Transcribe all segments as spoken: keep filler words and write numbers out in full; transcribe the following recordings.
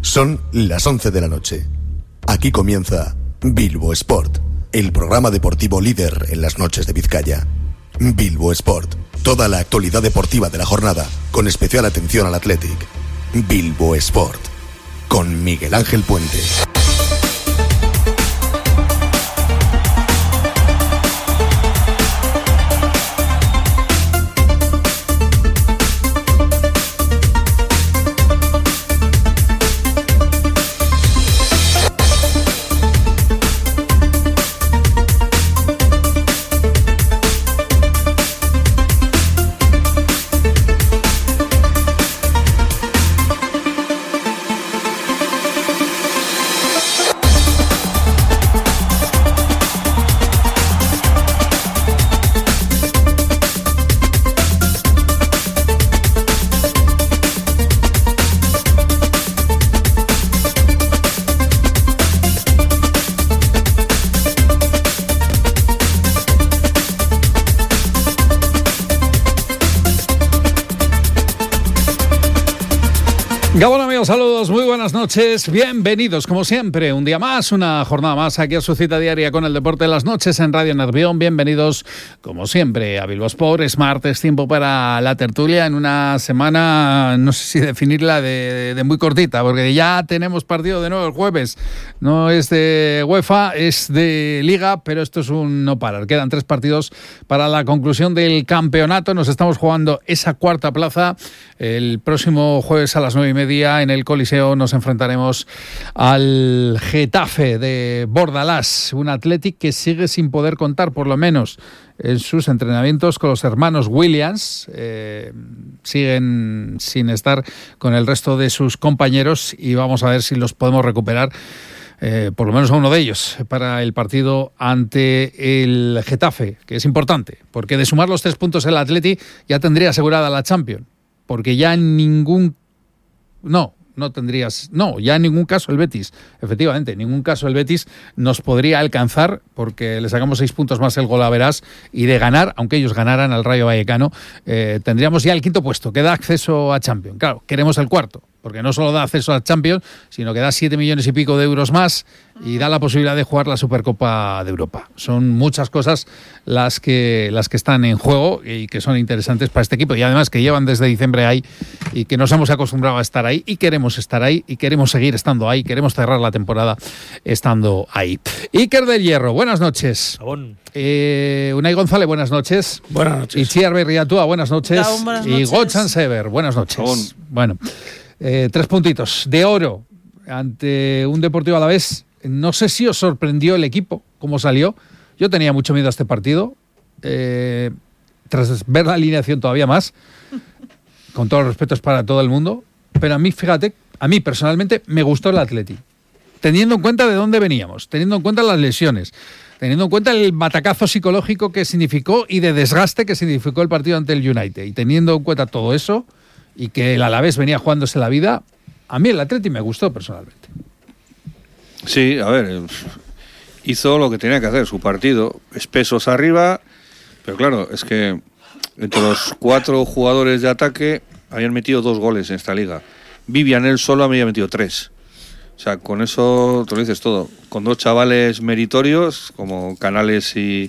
Son las once de la noche. Aquí comienza Bilbo Sport, el programa deportivo líder en las noches de Vizcaya. Bilbo Sport, toda la actualidad deportiva de la jornada, con especial atención al Athletic. Bilbo Sport, con Miguel Ángel Puente. Gabón, amigos, saludos, muy buenas noches, bienvenidos como siempre, un día más, una jornada más aquí a su cita diaria con el deporte de las noches en Radio Nervión. Bienvenidos como siempre a Bilbo Sport. Es martes, tiempo para la tertulia en una semana, no sé si definirla de, de muy cortita, porque ya tenemos partido de nuevo el jueves. No es de UEFA, es de Liga, pero esto es un no parar. Quedan tres partidos para la conclusión del campeonato. Nos estamos jugando esa cuarta plaza. El próximo jueves a las nueve y media en el Coliseo nos enfrentaremos al Getafe de Bordalás, un Athletic que sigue sin poder contar, por lo menos en sus entrenamientos, con los hermanos Williams. Eh, siguen sin estar con el resto de sus compañeros y vamos a ver si los podemos recuperar, eh, por lo menos a uno de ellos, para el partido ante el Getafe, que es importante, porque de sumar los tres puntos el Athletic ya tendría asegurada la Champions, porque ya en ningún No, no tendrías... No, ya en ningún caso el Betis, efectivamente, en ningún caso el Betis nos podría alcanzar, porque le sacamos seis puntos más el golaveras, y de ganar, aunque ellos ganaran al Rayo Vallecano, eh, tendríamos ya el quinto puesto, que da acceso a Champions. Claro, queremos el cuarto, porque no solo da acceso a Champions, sino que da siete millones y pico de euros más y da la posibilidad de jugar la Supercopa de Europa. Son muchas cosas las que, las que están en juego y que son interesantes para este equipo, y además que llevan desde diciembre ahí y que nos hemos acostumbrado a estar ahí y queremos estar ahí y queremos seguir estando ahí, queremos cerrar la temporada estando ahí. Iker del Hierro, buenas noches. Eh, Unai González, buenas noches. Buenas noches. Itziar Berriatúa, buenas noches. Gabón, buenas noches. Y Gotchan Sever, buenas noches. Gabón. Bueno, eh, tres puntitos de oro ante un Deportivo Alavés. No sé si os sorprendió el equipo, cómo salió. Yo tenía mucho miedo a este partido, eh, tras ver la alineación todavía más, con todos los respetos para todo el mundo, pero a mí, fíjate, a mí personalmente me gustó el Athletic, teniendo en cuenta de dónde veníamos, teniendo en cuenta las lesiones, teniendo en cuenta el batacazo psicológico que significó y de desgaste que significó el partido ante el United, y teniendo en cuenta todo eso, y que el Alavés venía jugándose la vida, a mí el Athletic me gustó personalmente. Sí, a ver, hizo lo que tenía que hacer, su partido, espesos arriba, pero claro, es que entre los cuatro jugadores de ataque habían metido dos goles en esta liga. Vivian él solo había metido tres. O sea, con eso te lo dices todo. Con dos chavales meritorios, como Canales y,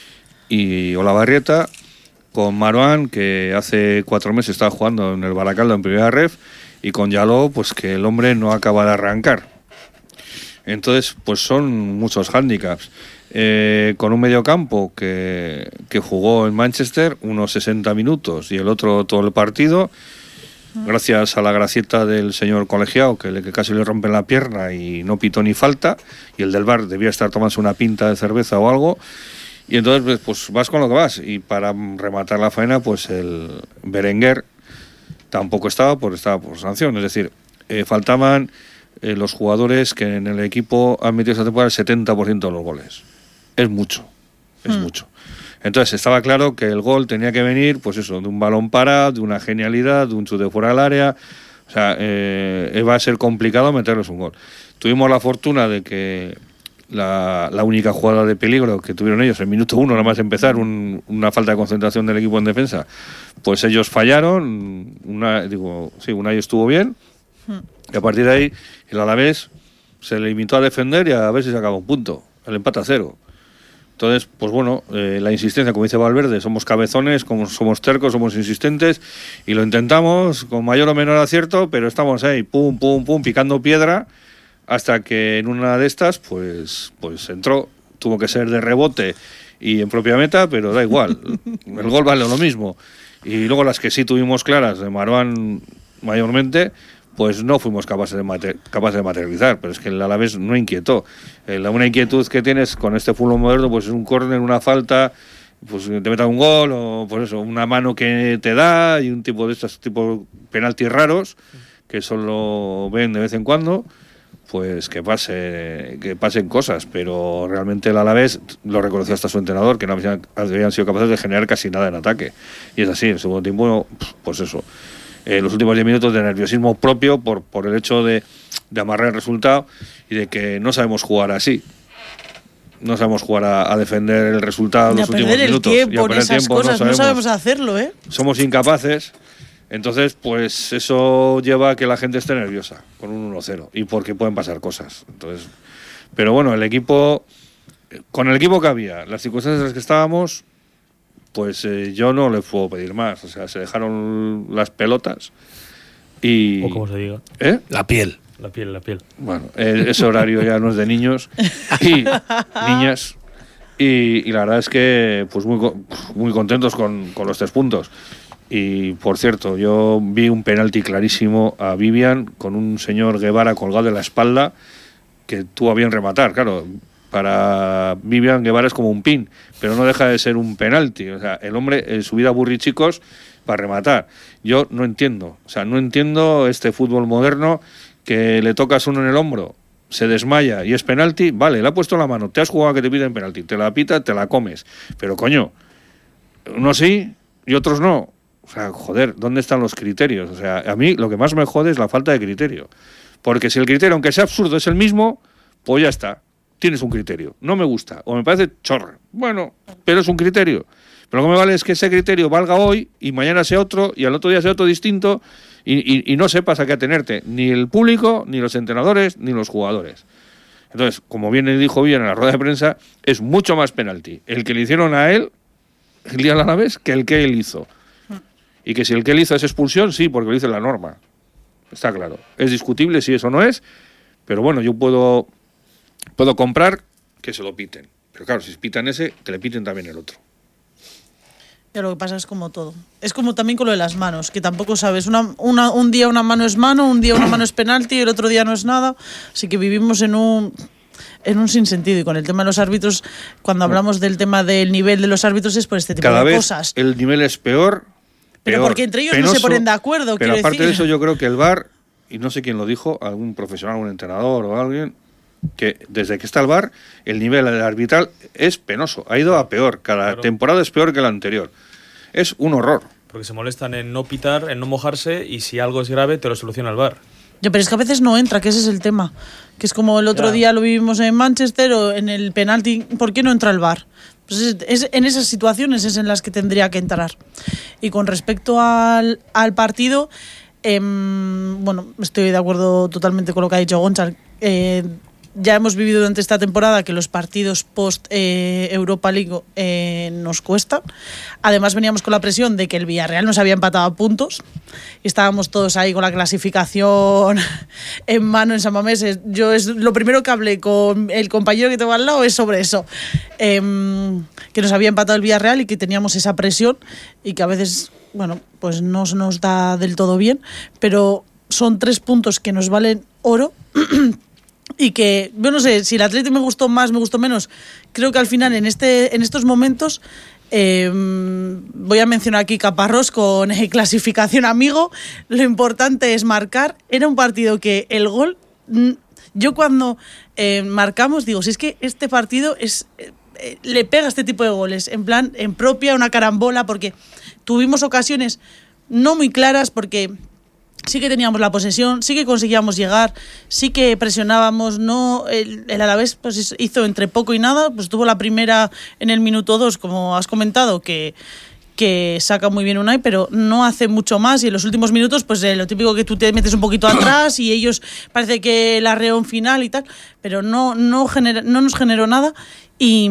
y Olavarrieta, con Marouane, que hace cuatro meses estaba jugando en el Baracaldo en primera ref, y con Yaló, pues que el hombre no acaba de arrancar. Entonces, pues son muchos hándicaps. Eh, con un mediocampo que, que jugó en Manchester unos sesenta minutos y el otro todo el partido, gracias a la gracieta del señor colegiado, que, le, que casi le rompen la pierna y no pitó ni falta, y el del bar debía estar tomándose una pinta de cerveza o algo, y entonces pues, pues vas con lo que vas, y para rematar la faena, pues el Berenguer tampoco estaba, por, estaba por sanción, es decir, eh, faltaban eh, los jugadores que en el equipo han metido esta temporada el setenta por ciento de los goles. Es mucho, es mm. mucho. Entonces estaba claro que el gol tenía que venir, pues eso, de un balón parado, de una genialidad, de un chute fuera del área. O sea, eh, va a ser complicado meterles un gol. Tuvimos la fortuna de que la, la única jugada de peligro que tuvieron ellos en minuto uno, nada más empezar, un, una falta de concentración del equipo en defensa, pues ellos fallaron. Una, digo, sí, una y estuvo bien. Y a partir de ahí, el Alavés se limitó a defender y a ver si sacaba un punto. El empate a cero. Entonces, pues bueno, eh, la insistencia, como dice Valverde, somos cabezones, como somos tercos, somos insistentes y lo intentamos con mayor o menor acierto, pero estamos ahí, pum, pum, pum, picando piedra hasta que en una de estas, pues, pues entró, tuvo que ser de rebote y en propia meta, pero da igual, el gol vale lo mismo. Y luego las que sí tuvimos claras de Marwan mayormente, pues no fuimos capaces de, mater- capaces de materializar, pero es que el Alavés no inquietó. Eh, la una inquietud que tienes con este fútbol moderno, pues es un córner, una falta, pues te metan un gol, o pues eso, una mano que te da, y un tipo de estos tipo penaltis raros, que solo ven de vez en cuando, pues que pase, que pasen cosas, pero realmente el Alavés lo reconoció hasta su entrenador, que no habían, habían sido capaces de generar casi nada en ataque. Y es así, en el segundo tiempo, pues eso. Eh, los últimos diez minutos de nerviosismo propio por, por el hecho de, de amarrar el resultado y de que no sabemos jugar así. No sabemos jugar a, a defender el resultado en los últimos minutos. Y a perder el tiempo en esas cosas, no sabemos, no sabemos hacerlo, ¿eh? Somos incapaces. Entonces, pues eso lleva a que la gente esté nerviosa con un uno cero y porque pueden pasar cosas. Entonces, pero bueno, el equipo, con el equipo que había, las circunstancias en las que estábamos, pues eh, yo no les puedo pedir más. O sea, se dejaron las pelotas y... O como se diga. ¿Eh? La piel. La piel, la piel. Bueno, eh, ese horario ya no es de niños y niñas. Y, y la verdad es que pues muy, muy contentos con, con los tres puntos. Y, por cierto, yo vi un penalti clarísimo a Vivian con un señor Guevara colgado de la espalda que tuvo a bien rematar. Claro, para Vivian Guevara es como un pin, pero no deja de ser un penalti. O sea, el hombre en su vida burrichicos para rematar. Yo no entiendo, o sea, no entiendo este fútbol moderno que le tocas uno en el hombro, se desmaya y es penalti. Vale, le ha puesto la mano, te has jugado a que te piden penalti, te la pita, te la comes. Pero coño, unos sí y otros no. O sea, joder, ¿dónde están los criterios? O sea, a mí lo que más me jode es la falta de criterio. Porque si el criterio, aunque sea absurdo, es el mismo, pues ya está. Tienes un criterio. No me gusta. O me parece chorra. Bueno, pero es un criterio. Pero lo que me vale es que ese criterio valga hoy y mañana sea otro y al otro día sea otro distinto y, y, y no sepas a qué atenerte. Ni el público, ni los entrenadores, ni los jugadores. Entonces, como bien le dijo bien en la rueda de prensa, es mucho más penalti el que le hicieron a él el día del Alavés que el que él hizo. Y que si el que él hizo es expulsión, sí, porque lo dice la norma. Está claro. Es discutible si eso no es, pero bueno, yo puedo, puedo comprar que se lo piten. Pero claro, si pitan ese, que le piten también el otro. Ya lo que pasa es como todo. Es como también con lo de las manos, que tampoco sabes. Una, una, un día una mano es mano, un día una mano es penalti, el otro día no es nada. Así que vivimos en un... en un sinsentido. Y con el tema de los árbitros, cuando hablamos del tema del nivel de los árbitros es por este tipo Cada de vez cosas. El nivel es peor. Pero peor, porque entre ellos penoso, no se ponen de acuerdo. Pero aparte decir. de eso, yo creo que el V A R, y no sé quién lo dijo, algún profesional, algún entrenador o alguien, que desde que está el V A R, el nivel arbitral es penoso. Ha ido a peor. Cada claro. temporada es peor que la anterior. Es un horror. Porque se molestan en no pitar, en no mojarse, y si algo es grave, te lo soluciona el V A R. Yo, pero es que a veces no entra, que ese es el tema. Que es como el otro ya. día lo vivimos en Manchester o en el penalti. ¿Por qué no entra el V A R? Pues es, es, en esas situaciones es en las que tendría que entrar. Y con respecto al, al partido, eh, bueno, estoy de acuerdo totalmente con lo que ha dicho Gonzalo. Eh, ya hemos vivido durante esta temporada que los partidos post eh, Europa League eh, nos cuestan. Además veníamos con la presión de que el Villarreal nos había empatado a puntos y estábamos todos ahí con la clasificación en mano en San Mamés. Yo es lo primero que hablé con el compañero que tengo al lado es sobre eso, eh, que nos había empatado el Villarreal y que teníamos esa presión y que a veces, bueno, pues no nos da del todo bien, pero son tres puntos que nos valen oro. Y que, yo no sé, si el Atleti me gustó más, me gustó menos, creo que al final en este en estos momentos eh, voy a mencionar aquí Caparrós con eh, clasificación amigo, lo importante es marcar. Era un partido que el gol, yo cuando eh, marcamos digo, si es que este partido es eh, le pega este tipo de goles, en plan, en propia, una carambola, porque tuvimos ocasiones no muy claras, porque sí que teníamos la posesión, sí que conseguíamos llegar, sí que presionábamos, no el, el Alavés pues hizo entre poco y nada, pues tuvo la primera en el minuto dos, como has comentado, que, que saca muy bien Unai, pero no hace mucho más y en los últimos minutos, pues eh, lo típico que tú te metes un poquito atrás y ellos parece que la reón final y tal, pero no, no, genera, no nos generó nada y,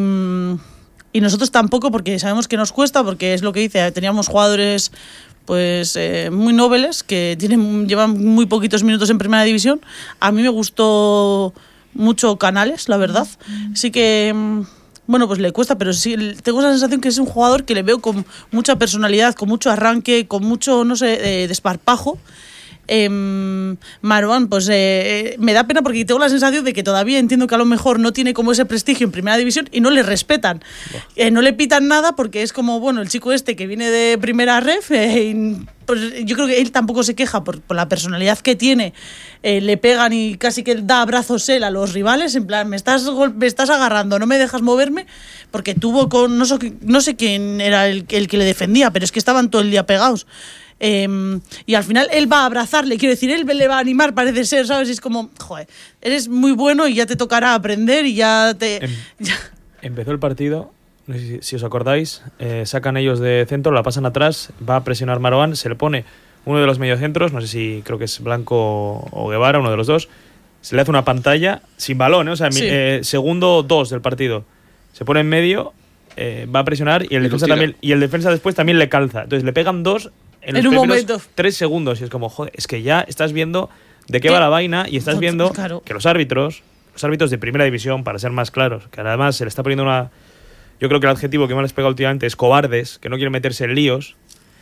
y nosotros tampoco, porque sabemos que nos cuesta, porque es lo que dice, teníamos jugadores pues eh, muy nobles que tienen, llevan muy poquitos minutos en primera división. A mí me gustó mucho Canales, la verdad. Sí que, bueno, pues le cuesta, pero sí tengo la sensación que es un jugador que le veo con mucha personalidad, con mucho arranque, con mucho, no sé, eh, desparpajo. Eh, Marouane, pues eh, me da pena porque tengo la sensación de que todavía entiendo que a lo mejor no tiene como ese prestigio en primera división y no le respetan, eh, no le pitan nada porque es como, bueno, el chico este que viene de primera ref, eh, y, pues yo creo que él tampoco se queja por, por la personalidad que tiene, eh, le pegan y casi que da abrazos él a los rivales, en plan, me estás, me estás agarrando, no me dejas moverme, porque tuvo con, no sé, no sé quién era el, el que le defendía, pero es que estaban todo el día pegados. Eh, y al final él va a abrazarle, quiero decir, él le va a animar, parece ser, ¿sabes? Y es como, joder, eres muy bueno y ya te tocará aprender y ya te... Em, ya. Empezó el partido, no sé si, si os acordáis, eh, sacan ellos de centro, la pasan atrás, va a presionar Marouane, se le pone uno de los mediocentros, no sé si creo que es Blanco o Guevara, uno de los dos, se le hace una pantalla sin balón, ¿eh? O sea, sí. eh, segundo dos del partido, se pone en medio, eh, va a presionar y el, y defensa también, y el defensa después también le calza, entonces le pegan dos en, en los un momento. Tres segundos y es como, joder, es que ya estás viendo de qué ¿Qué? va la vaina y estás viendo claro. que los árbitros, los árbitros de primera división, para ser más claros, que además se le está poniendo una... Yo creo que el adjetivo que más les pega últimamente es cobardes, que no quieren meterse en líos.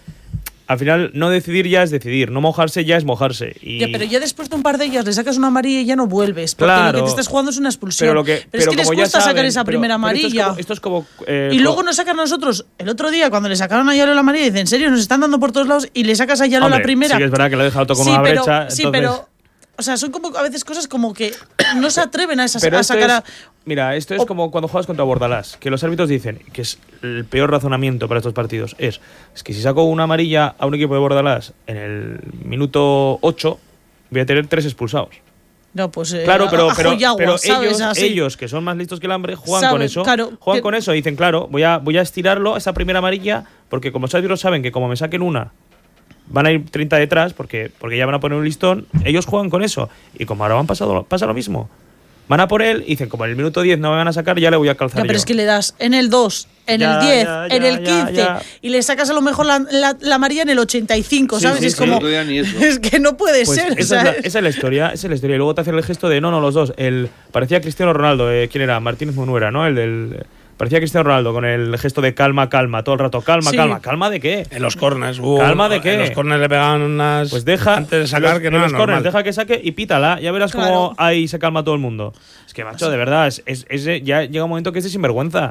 Al final, no decidir ya es decidir, no mojarse ya es mojarse. Y... Ya, pero ya después de un par de ellas le sacas una amarilla y ya no vuelves, porque claro, lo que te estás jugando es una expulsión. Pero, lo que, pero, pero es que les cuesta saben, sacar esa pero, primera pero amarilla. Esto es como... Esto es como eh, y luego nos sacan a nosotros, el otro día, cuando le sacaron a Yalo la amarilla, dicen, ¿en serio? Nos están dando por todos lados y le sacas a Yalo Hombre, la primera. Sí, es verdad que le ha dejado todo con sí, una pero, brecha. Sí, entonces... pero... O sea, son como a veces cosas como que no se atreven a, esas, Pero a sacar a... Es, mira, esto es o, como cuando juegas contra Bordalás, que los árbitros dicen que es el peor razonamiento para estos partidos. Es, es que si saco una amarilla a un equipo de Bordalás en el minuto ocho, voy a tener tres expulsados. No, pues eh, claro, pero, pero, agua, pero ¿sabes? ellos, ellos, que son más listos que el hambre, juegan ¿Sabe? con eso. Claro, juegan que... con eso y dicen, claro, voy a, voy a estirarlo, esa primera amarilla, porque como los árbitros saben que como me saquen una, van a ir treinta detrás porque, porque ya van a poner un listón. Ellos juegan con eso. Y como ahora van pasado, pasa lo mismo. Van a por él y dicen, como en el minuto diez no me van a sacar, ya le voy a calzar. Ya, pero yo. es que le das en el dos, en ya, el diez, ya, ya, en el ya, quince ya. y le sacas a lo mejor la, la, la amarilla en el ochenta y cinco, sí, ¿sabes? Sí, es sí, como. Sí. Es que no puede pues ser. Esa, ¿sabes? es la, esa es la historia. Esa es la historia. Y luego te hacen el gesto de no, no, los dos. El, parecía Cristiano Ronaldo. Eh, ¿Quién era? Martínez Munuera, ¿no? El del. Parecía Cristiano Ronaldo con el gesto de calma, calma, todo el rato. Calma, sí. calma. ¿Calma de qué? En los corners. Uh, ¿Calma de qué? En los corners le pegaban unas... Pues deja... Antes de sacar los, que no en era los corners, normal. deja que saque y pítala. Ya verás claro. cómo ahí se calma todo el mundo. Es que, macho, de verdad, es, es, es, ya llega un momento que es de sinvergüenza.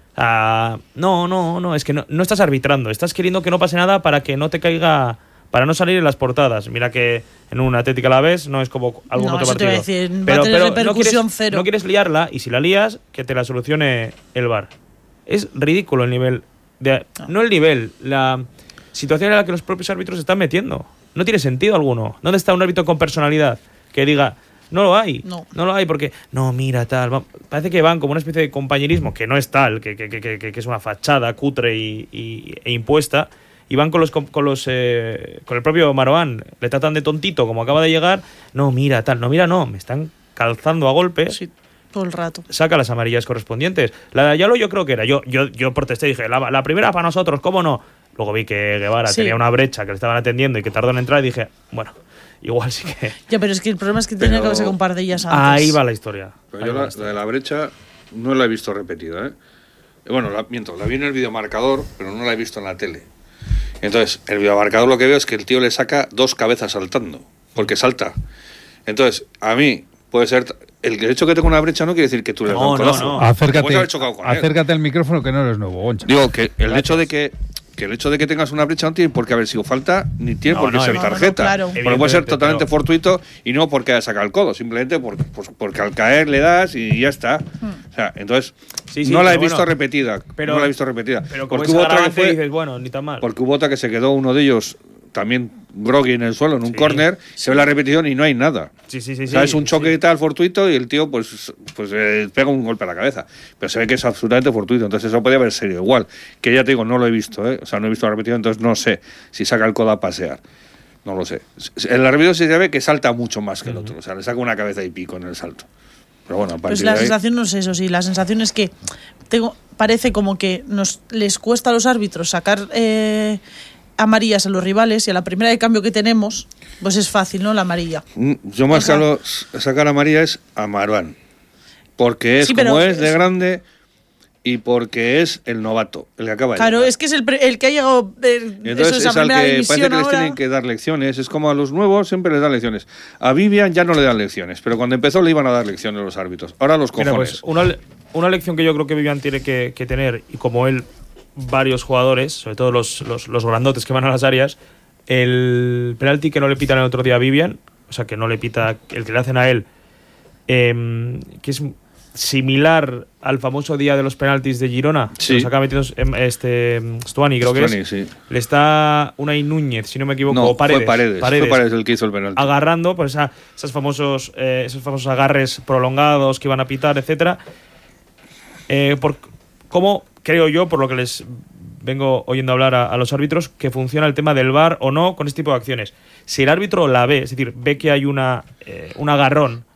Uh, no, no, no. Es que no, no estás arbitrando. Estás queriendo que no pase nada para que no te caiga... Para no salir en las portadas. Mira que en un Atlético a la vez no es como algún no, otro eso partido. te voy a decir, pero, va a tener pero repercusión no quieres, cero. No quieres liarla y si la lías, que te la solucione el V A R. Es ridículo el nivel. De, no. no el nivel, la situación en la que los propios árbitros se están metiendo. No tiene sentido alguno. ¿Dónde está un árbitro con personalidad que diga, no lo hay? No, no lo hay porque, no, mira, tal. Parece que van como una especie de compañerismo, que no es tal, que, que, que, que, que es una fachada cutre y, y, e impuesta. Y van con los con los eh, con el propio Marouane, le tratan de tontito como acaba de llegar. No, mira, tal, no, mira, no, me están calzando a golpe. Sí, todo el rato. Saca las amarillas correspondientes. La de Ayalo yo creo que era. Yo yo, yo protesté y dije, la, la primera para nosotros, ¿cómo no? Luego vi que Guevara sí. tenía una brecha que le estaban atendiendo y que tardó en entrar y dije, bueno, igual sí que... Ya, pero es que el problema es que tenía que haberse con un par de ellas antes. Ahí va la historia. Pero yo la, la de la brecha no la he visto repetida, ¿eh? Bueno, la, miento, la vi en el videomarcador, pero no la he visto en la tele. Entonces, el videomarcador lo que veo es que el tío le saca dos cabezas saltando, porque salta. Entonces, a mí puede ser... El hecho de que tenga una brecha no quiere decir que tú le das no, un codazo. No, no. Acércate, con acércate al micrófono que no eres nuevo, Goncha. Digo que el Gracias. hecho de que, que el hecho de que tengas una brecha no tiene por qué haber sido falta, ni tiene no, por qué no, ser no, tarjeta. No, no, claro. Porque puede ser totalmente pero... fortuito y no porque haya sacado el codo, simplemente por, por, porque al caer le das y ya está. Hmm. O sea, entonces sí, sí, no la he bueno, visto repetida. Pero, no la he visto repetida. Pero como porque hubo otra que fue, dices, bueno, ni tan mal. Porque hubo otra que se quedó uno de ellos también groggy en el suelo, en un Sí. córner, se ve la repetición y no hay nada. Sí, sí, sí. O sea, sí, es un choque sí. y tal fortuito y el tío pues, pues eh, pega un golpe a la cabeza. Pero se ve que es absolutamente fortuito. Entonces eso podría haber sido igual. Que ya te digo, no lo he visto, ¿eh? O sea, no he visto la repetición, entonces no sé si saca el codo a pasear. No lo sé. En la repetición sí se ve que salta mucho más que el otro. O sea, le saca una cabeza y pico en el salto. Pero bueno, a Pues partir la de ahí... sensación no es eso, sí. La sensación es que tengo, parece como que nos les cuesta a los árbitros sacar eh, amarillas a los rivales y a la primera de cambio que tenemos, pues es fácil, ¿no? La amarilla. Yo más O sea, que a los- sacar a María es a Marouane. Porque es Sí, pero como es de es- grande y porque es el novato, el que acaba de Claro, llegar. es que es el, pre- el que ha llegado. eh, Y entonces eso es es la al primera que división parece que les ahora. tienen que dar lecciones. Es como a los nuevos siempre les dan lecciones. A Vivian ya no le dan lecciones, pero cuando empezó le iban a dar lecciones los árbitros. Ahora los Mira, cojones. pues una, le- una lección que yo creo que Vivian tiene que, que tener, y como él, varios jugadores, sobre todo los, los, los grandotes que van a las áreas, el penalti que no le pitan el otro día a Vivian, o sea, que no le pita, el que le hacen a él, eh, que es similar al famoso día de los penaltis de Girona, Sí. que los acaba metiendo em, este, Stuani, creo que Stuani, es. sí. Le está Unai Núñez, si no me equivoco, No, o Paredes, fue Paredes. Fue Paredes el que hizo el penalti. agarrando pues esa- esos famosos eh, esos famosos agarres prolongados que iban a pitar, etcétera. Eh, por cómo creo yo, por lo que les vengo oyendo hablar a, a los árbitros, que funciona el tema del V A R o no con este tipo de acciones. Si el árbitro la ve, es decir, ve que hay una eh, un agarrón,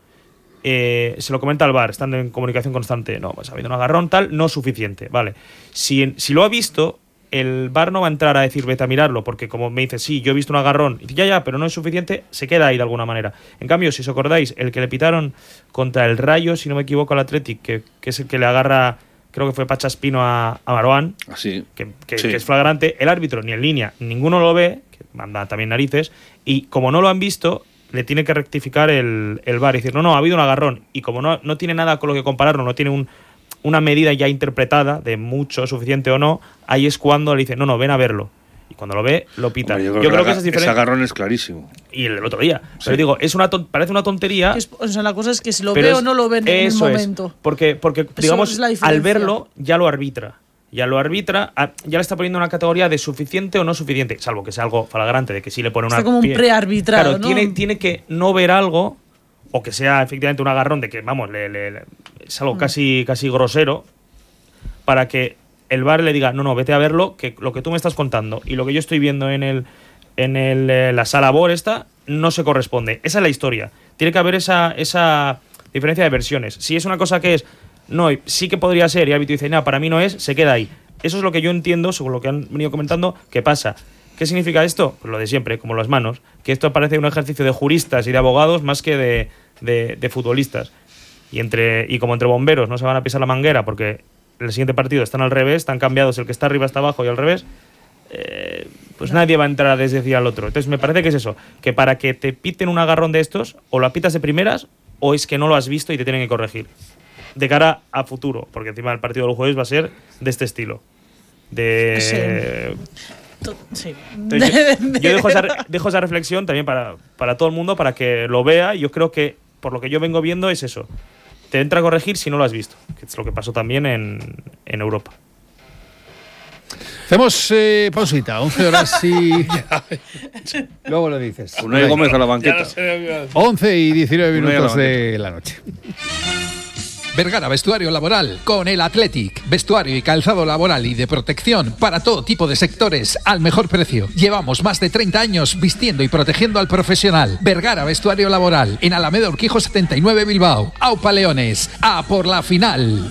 eh, se lo comenta al V A R, están en comunicación constante. No, pues ha habido un agarrón tal, no suficiente, vale. Si, si lo ha visto, el V A R no va a entrar a decir vete a mirarlo, porque como me dice, sí, yo he visto un agarrón, y dice, ya, ya, pero no es suficiente, se queda ahí de alguna manera. En cambio, si os acordáis, el que le pitaron contra el Rayo, si no me equivoco, al Athletic, que, que es el que le agarra, creo que fue Pachaspino a, a Marouane, Así. que, que- Sí. que es flagrante, el árbitro ni en línea, ninguno lo ve, que manda también narices, y como no lo han visto, le tiene que rectificar el, el V A R y decir, no, no, ha habido un agarrón, y como no, no tiene nada con lo que compararlo, no tiene un, una medida ya interpretada de mucho, suficiente o no, ahí es cuando le dice, no, no, ven a verlo. Y cuando lo ve, lo pita. Hombre, yo yo creo, creo, que eso es diferente. ese agarrón es clarísimo. Y el del otro día. Sí. Pero digo, es una ton- parece una tontería. Que es- o sea, la cosa es que si lo pero ve es- o no lo ve en el eso es. momento. Porque, porque digamos, es la al diferencia. verlo, ya lo arbitra. Ya lo arbitra, a- ya le está poniendo una categoría de suficiente o no suficiente, salvo que sea algo flagrante, de que sí le pone una. Está como un pie- prearbitrado, Claro, ¿no? tiene, tiene que no ver algo, o que sea efectivamente un agarrón de que, vamos, le- le- le- es algo casi, casi grosero, para que el V A R le diga, no, no, vete a verlo, que lo que tú me estás contando y lo que yo estoy viendo en el en el, eh, la sala B O R esta no se corresponde. Esa es la historia. Tiene que haber esa, esa diferencia de versiones. Si es una cosa que es, no, sí que podría ser, y el árbitro dice, no, para mí no es, se queda ahí. Eso es lo que yo entiendo, según lo que han venido comentando, que pasa. ¿Qué significa esto? Pues lo de siempre, como las manos, que esto parece un ejercicio de juristas y de abogados más que de, de, de futbolistas. Y, entre, y como entre bomberos no se van a pisar la manguera porque el siguiente partido están al revés, están cambiados, el que está arriba está abajo y al revés, eh, pues nadie va a entrar a desdecir al otro. Entonces me parece que es eso, que para que te piten un agarrón de estos, o lo apitas de primeras, o es que no lo has visto y te tienen que corregir. De cara a futuro, porque encima el partido del jueves va a ser de este estilo. De... To- Sí. Entonces, yo, yo dejo, esa, re- dejo esa reflexión también para, para todo el mundo, para que lo vea. Y yo creo que, por lo que yo vengo viendo, es eso. Te entra a corregir si no lo has visto, que es lo que pasó también en, en Europa. Hacemos eh, pausita, once horas y... Luego lo dices. Unai Gómez a la Ya banqueta. no sé lo que iba a decir. once y diecinueve Una y minutos la de la noche. Vergara Vestuario Laboral con el Athletic. Vestuario y calzado laboral y de protección para todo tipo de sectores al mejor precio. Llevamos más de treinta años vistiendo y protegiendo al profesional. Vergara Vestuario Laboral en Alameda Urquijo setenta y nueve Bilbao. Aupa Leones, a por la final.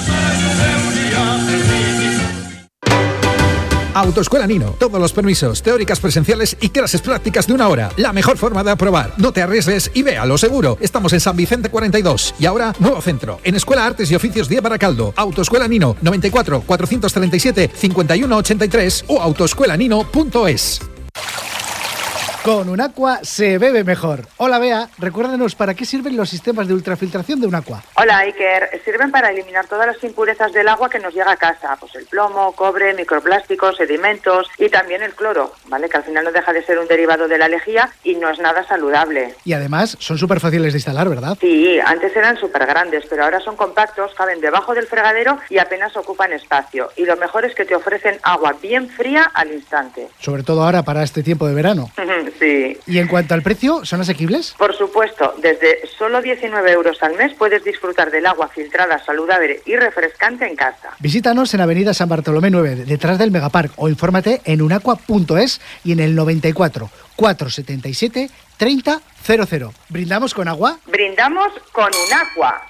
Autoescuela Nino. Todos los permisos, teóricas presenciales y clases prácticas de una hora. La mejor forma de aprobar. No te arriesgues y ve a lo seguro. Estamos en San Vicente cuarenta y dos. Y ahora, nuevo centro. En Escuela Artes y Oficios de Baracaldo. Autoescuela Nino. noventa y cuatro, cuatrocientos treinta y siete, cincuenta y uno ochenta y tres o autoescuelanino punto es. Con Unaqua se bebe mejor. Hola Bea, recuérdanos para qué sirven los sistemas de ultrafiltración de Unaqua. Hola Iker, sirven para eliminar todas las impurezas del agua que nos llega a casa, pues el plomo, cobre, microplásticos, sedimentos y también el cloro, ¿vale? Que al final no deja de ser un derivado de la lejía y no es nada saludable. Y además son súper fáciles de instalar, ¿verdad? Sí, antes eran súper grandes, pero ahora son compactos, caben debajo del fregadero y apenas ocupan espacio. Y lo mejor es que te ofrecen agua bien fría al instante. Sobre todo ahora para este tiempo de verano. Sí. ¿Y en cuanto al precio, son asequibles? Por supuesto, desde solo diecinueve euros al mes puedes disfrutar del agua filtrada, saludable y refrescante en casa. Visítanos en Avenida San Bartolomé nueve, detrás del Megapark, o infórmate en unaqua punto es y en el noventa y cuatro, cuatrocientos setenta y siete, treinta cero cero. ¿Brindamos con agua? Brindamos con Unaqua.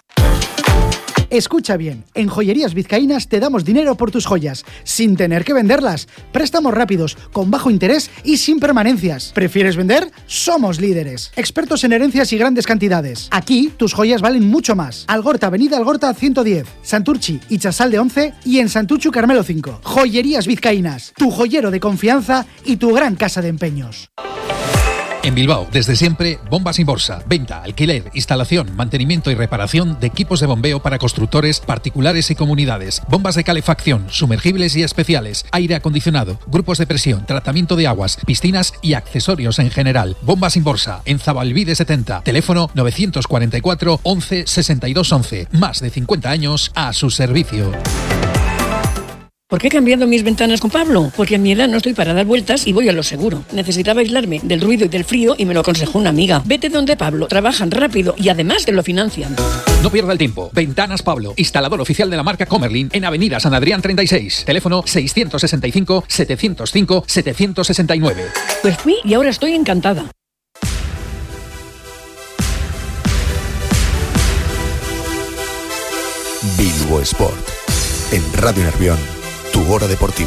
Escucha bien, en Joyerías Vizcaínas te damos dinero por tus joyas, sin tener que venderlas. Préstamos rápidos, con bajo interés y sin permanencias. ¿Prefieres vender? Somos líderes. Expertos en herencias y grandes cantidades. Aquí, tus joyas valen mucho más. Algorta, Avenida Algorta ciento diez, Santurchi y Chasalde once y en Santuchu Carmelo cinco. Joyerías Vizcaínas, tu joyero de confianza y tu gran casa de empeños. En Bilbao, desde siempre, Bombas Inborsa. Venta, alquiler, instalación, mantenimiento y reparación de equipos de bombeo para constructores, particulares y comunidades. Bombas de calefacción, sumergibles y especiales, aire acondicionado, grupos de presión, tratamiento de aguas, piscinas y accesorios en general. Bombas Inborsa, en Zabalbide setenta. Teléfono novecientos cuarenta y cuatro, once, sesenta y dos once. Más de cincuenta años a su servicio. ¿Por qué he cambiado mis ventanas con Pablo? Porque a mi edad no estoy para dar vueltas y voy a lo seguro. Necesitaba aislarme del ruido y del frío y me lo aconsejó una amiga. Vete donde Pablo, trabajan rápido y además te lo financian. No pierda el tiempo. Ventanas Pablo, instalador oficial de la marca Comerlin en Avenida San Adrián treinta y seis. Teléfono seiscientos sesenta y cinco, setecientos cinco, setecientos sesenta y nueve. Pues fui y ahora estoy encantada. Bilbo Sport. En Radio Nervión, tu hora deportiva.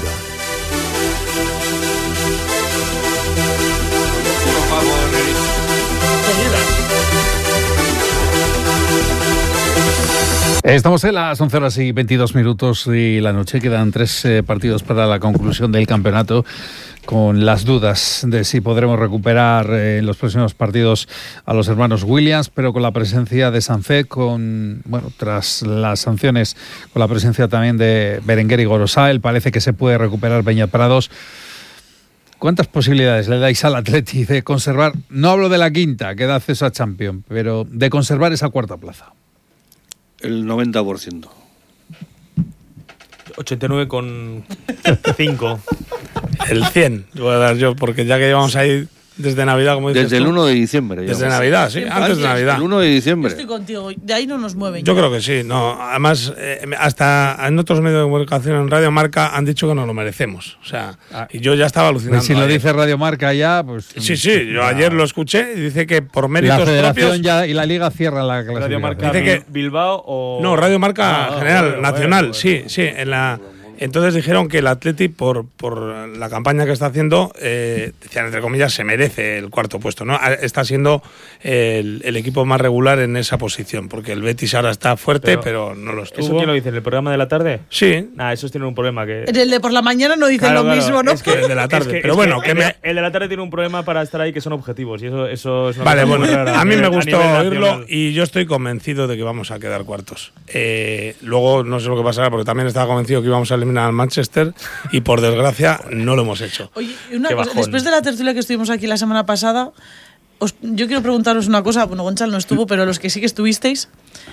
Estamos en las once horas y veintidós minutos de la noche. Quedan tres eh, partidos para la conclusión del campeonato, con las dudas de si podremos recuperar eh, en los próximos partidos a los hermanos Williams, pero con la presencia de Sanfe, con bueno, tras las sanciones, con la presencia también de Berenguer y Gorosáel, parece que se puede recuperar Beñat Prados. ¿Cuántas posibilidades le dais al Atleti de conservar, no hablo de la quinta, que da acceso a Champions, pero de conservar esa cuarta plaza? El noventa por ciento. ochenta y nueve coma cinco. El cien, voy a dar yo, porque ya que llevamos ahí desde Navidad, como dices Desde tú, el uno de diciembre. Desde digamos. Navidad, sí, antes de Navidad. El uno de diciembre. Estoy contigo, de ahí no nos mueven. Yo ya. creo que sí, no. Además, eh, hasta en otros medios de comunicación, en Radio Marca, han dicho que nos lo merecemos. O sea, y yo ya estaba alucinando. Pues si lo ayer. dice Radio Marca ya, pues... Sí, sí, yo ayer lo escuché y dice que por méritos la Federación propios... ya y la Liga cierran la clasificación. Radio Marca Dice que- Bilbao o... No, Radio Marca Ah, general, bueno, nacional, bueno, sí, sí, en la... Entonces dijeron que el Atleti, por, por la campaña que está haciendo, eh, decían entre comillas, se merece el cuarto puesto, ¿no? Está siendo el, el equipo más regular en esa posición, porque el Betis ahora está fuerte, pero, Pero, no lo estuvo. ¿Eso quién lo dice? ¿En el programa de la tarde? Sí. Nah, esos tienen un problema que... En el de por la mañana no dicen Claro, lo claro, mismo, ¿no? es que- El de la tarde, es que- pero es bueno, que que el, me... de, el de la tarde tiene un problema para estar ahí que son objetivos y eso, eso es una Vale, cosa muy bueno, rara a mí me nivel- gustó nivel oírlo nacional. y yo estoy convencido de que vamos a quedar cuartos. Eh, luego no sé lo que pasará, porque también estaba convencido que íbamos a eliminar al Manchester y por desgracia no lo hemos hecho. Oye, una Qué cosa, bajón. después de la tertulia que estuvimos aquí la semana pasada, os- yo quiero preguntaros una cosa. Bueno, Gonzalo no estuvo, pero los que sí que estuvisteis,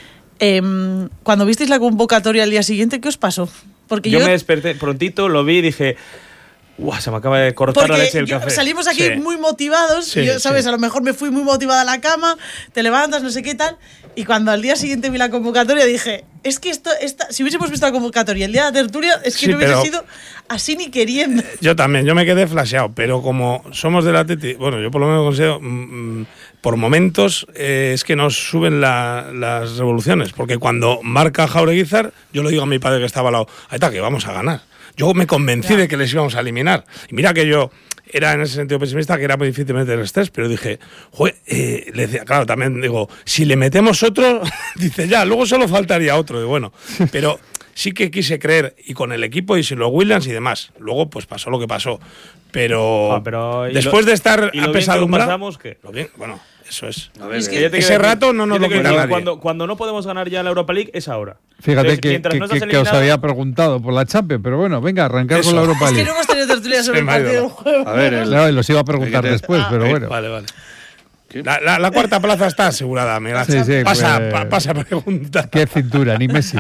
em, cuando visteis la convocatoria al día siguiente, ¿qué os pasó? Porque Yo yo, me desperté prontito, lo vi y dije... Guau, se me acaba de cortar la porque leche del yo- café. salimos aquí Sí. muy motivados, Sí, y yo, ¿sabes? sí. A lo mejor me fui muy motivada a la cama, te levantas, no sé qué tal, y cuando al día siguiente vi la convocatoria dije, es que esto, esta, si hubiésemos visto la convocatoria el día de la tertulia, es que Sí, no hubiese pero- sido así ni queriendo. Yo también, yo me quedé flasheado, pero como somos del Atleti, bueno, yo por lo menos considero, mm, por momentos eh, es que nos suben la- las revoluciones, porque cuando marca Jaureguizar, yo le digo a mi padre que estaba al lado, ahí está, que vamos a ganar. Yo me convencí de que les íbamos a eliminar. Y mira que yo era en ese sentido pesimista, que era muy difícil meter el estrés, pero dije, joder, eh, le decía, claro, también digo, si le metemos otro, dice ya, luego solo faltaría otro, y bueno, pero sí que quise creer, y con el equipo y sin los Williams y demás. Luego, pues pasó lo que pasó. Pero, ah, pero después lo, de estar apesadumbrado. ¿Qué? Lo bien, bueno, eso es. A ver, es que ese decir, rato no nos lo cuenta nadie. Cuando, cuando no podemos ganar ya la Europa League es ahora. Fíjate Entonces, que, que, no que, que os había preguntado por la Champions, pero bueno, venga, arrancar eso. Con la Europa League. Es que no hemos tenido tertulia sobre el partido del juego. A ver, el, claro, los iba a preguntar después, ah, pero bueno. Vale, vale. La, la, la cuarta plaza está asegurada, me la sí, sí, pasa, pues, pa, pasa pregunta. Qué cintura, ni Messi.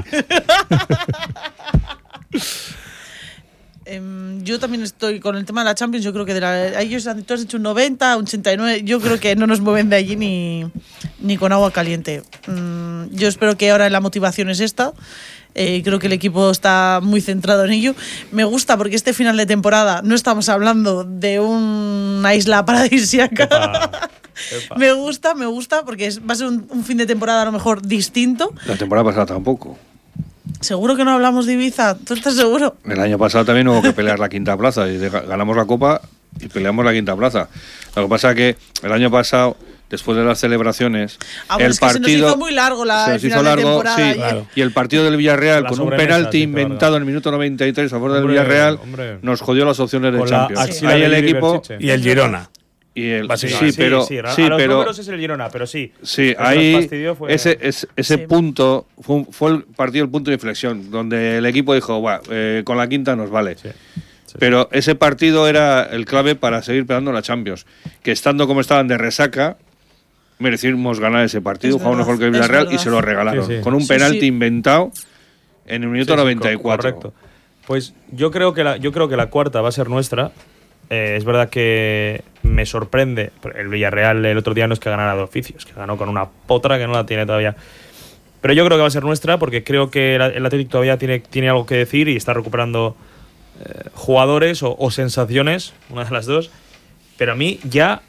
um, yo también estoy con el tema de la Champions. Yo creo que de la, ellos han, tú has hecho un noventa, un ochenta y nueve. Yo creo que no nos mueven de allí ni, ni con agua caliente. Um, yo espero que ahora la motivación es esta. Eh, creo que el equipo está muy centrado en ello. Me gusta porque este final de temporada no estamos hablando de una isla paradisíaca. Epa, epa. Me gusta, me gusta porque es, va a ser un, un fin de temporada a lo mejor distinto. La temporada pasada tampoco. ¿Seguro que no hablamos de Ibiza? ¿Tú estás seguro? El año pasado también hubo que pelear la quinta plaza y ganamos la Copa y peleamos la quinta plaza. Lo que pasa es que el año pasado, después de las celebraciones, ah, bueno, el es que partido se nos hizo muy largo la se nos final hizo largo, de temporada. Sí, y, claro. Y el partido del Villarreal, la con un penalti inventado en el minuto noventa y tres a favor del Villarreal, hombre, nos jodió las opciones de Champions. Sí, ahí el equipo y el Girona. Y el, sí, sí, pero sí, sí, sí, a los pero números es el Girona, pero sí. Sí, ahí ese ese, ese sí. punto fue, fue el partido el punto de inflexión donde el equipo dijo, "Buah, eh, con la quinta nos vale." Sí. Sí. Pero ese partido era el clave para seguir peleando la Champions, que estando como estaban de resaca merecimos ganar ese partido, jugamos mejor que el Villarreal y se lo regalaron sí, sí. con un penalti sí, sí. inventado en el minuto sí, noventa y cuatro. Sí, correcto. Pues yo creo que la yo creo que la cuarta va a ser nuestra. Eh, es verdad que me sorprende. El Villarreal el otro día no es que ganara de oficios, que ganó con una potra que no la tiene todavía. Pero yo creo que va a ser nuestra porque creo que el Athletic todavía tiene, tiene algo que decir y está recuperando eh, jugadores o, o sensaciones, una de las dos. Pero a mí ya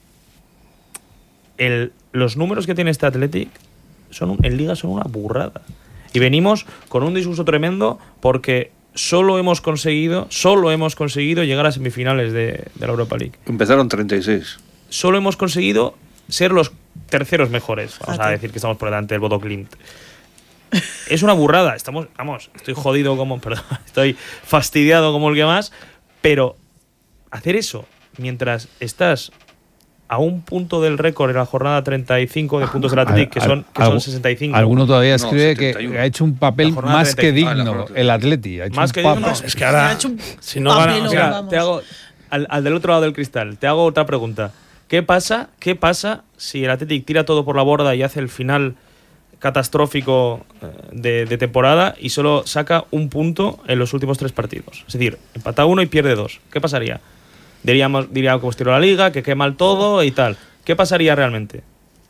el, los números que tiene este Athletic son un, en Liga son una burrada. Y venimos con un disgusto tremendo porque solo hemos conseguido solo hemos conseguido llegar a semifinales de, de la Europa League. Empezaron treinta y seis. Solo hemos conseguido ser los terceros mejores. Vamos a decir que estamos por delante del Bodo Glimt. Es una burrada. Estamos, vamos, estoy jodido como, perdón, estoy fastidiado como el que más, pero hacer eso mientras estás a un punto del récord en la jornada treinta y cinco de puntos del Athletic, que son, que son sesenta y cinco. Alguno todavía escribe no, que ha hecho un papel más que digno ah, el Athletic. Ha hecho más que digno. No, es que ahora, si no gana, o sea, te hago, al, al del otro lado del cristal, te hago otra pregunta. ¿Qué pasa, ¿Qué pasa si el Athletic tira todo por la borda y hace el final catastrófico de, de temporada y solo saca un punto en los últimos tres partidos? Es decir, empata uno y pierde dos. ¿Qué pasaría? Diríamos, diríamos que hemos tirado la liga, que qué mal todo y tal. ¿Qué pasaría realmente?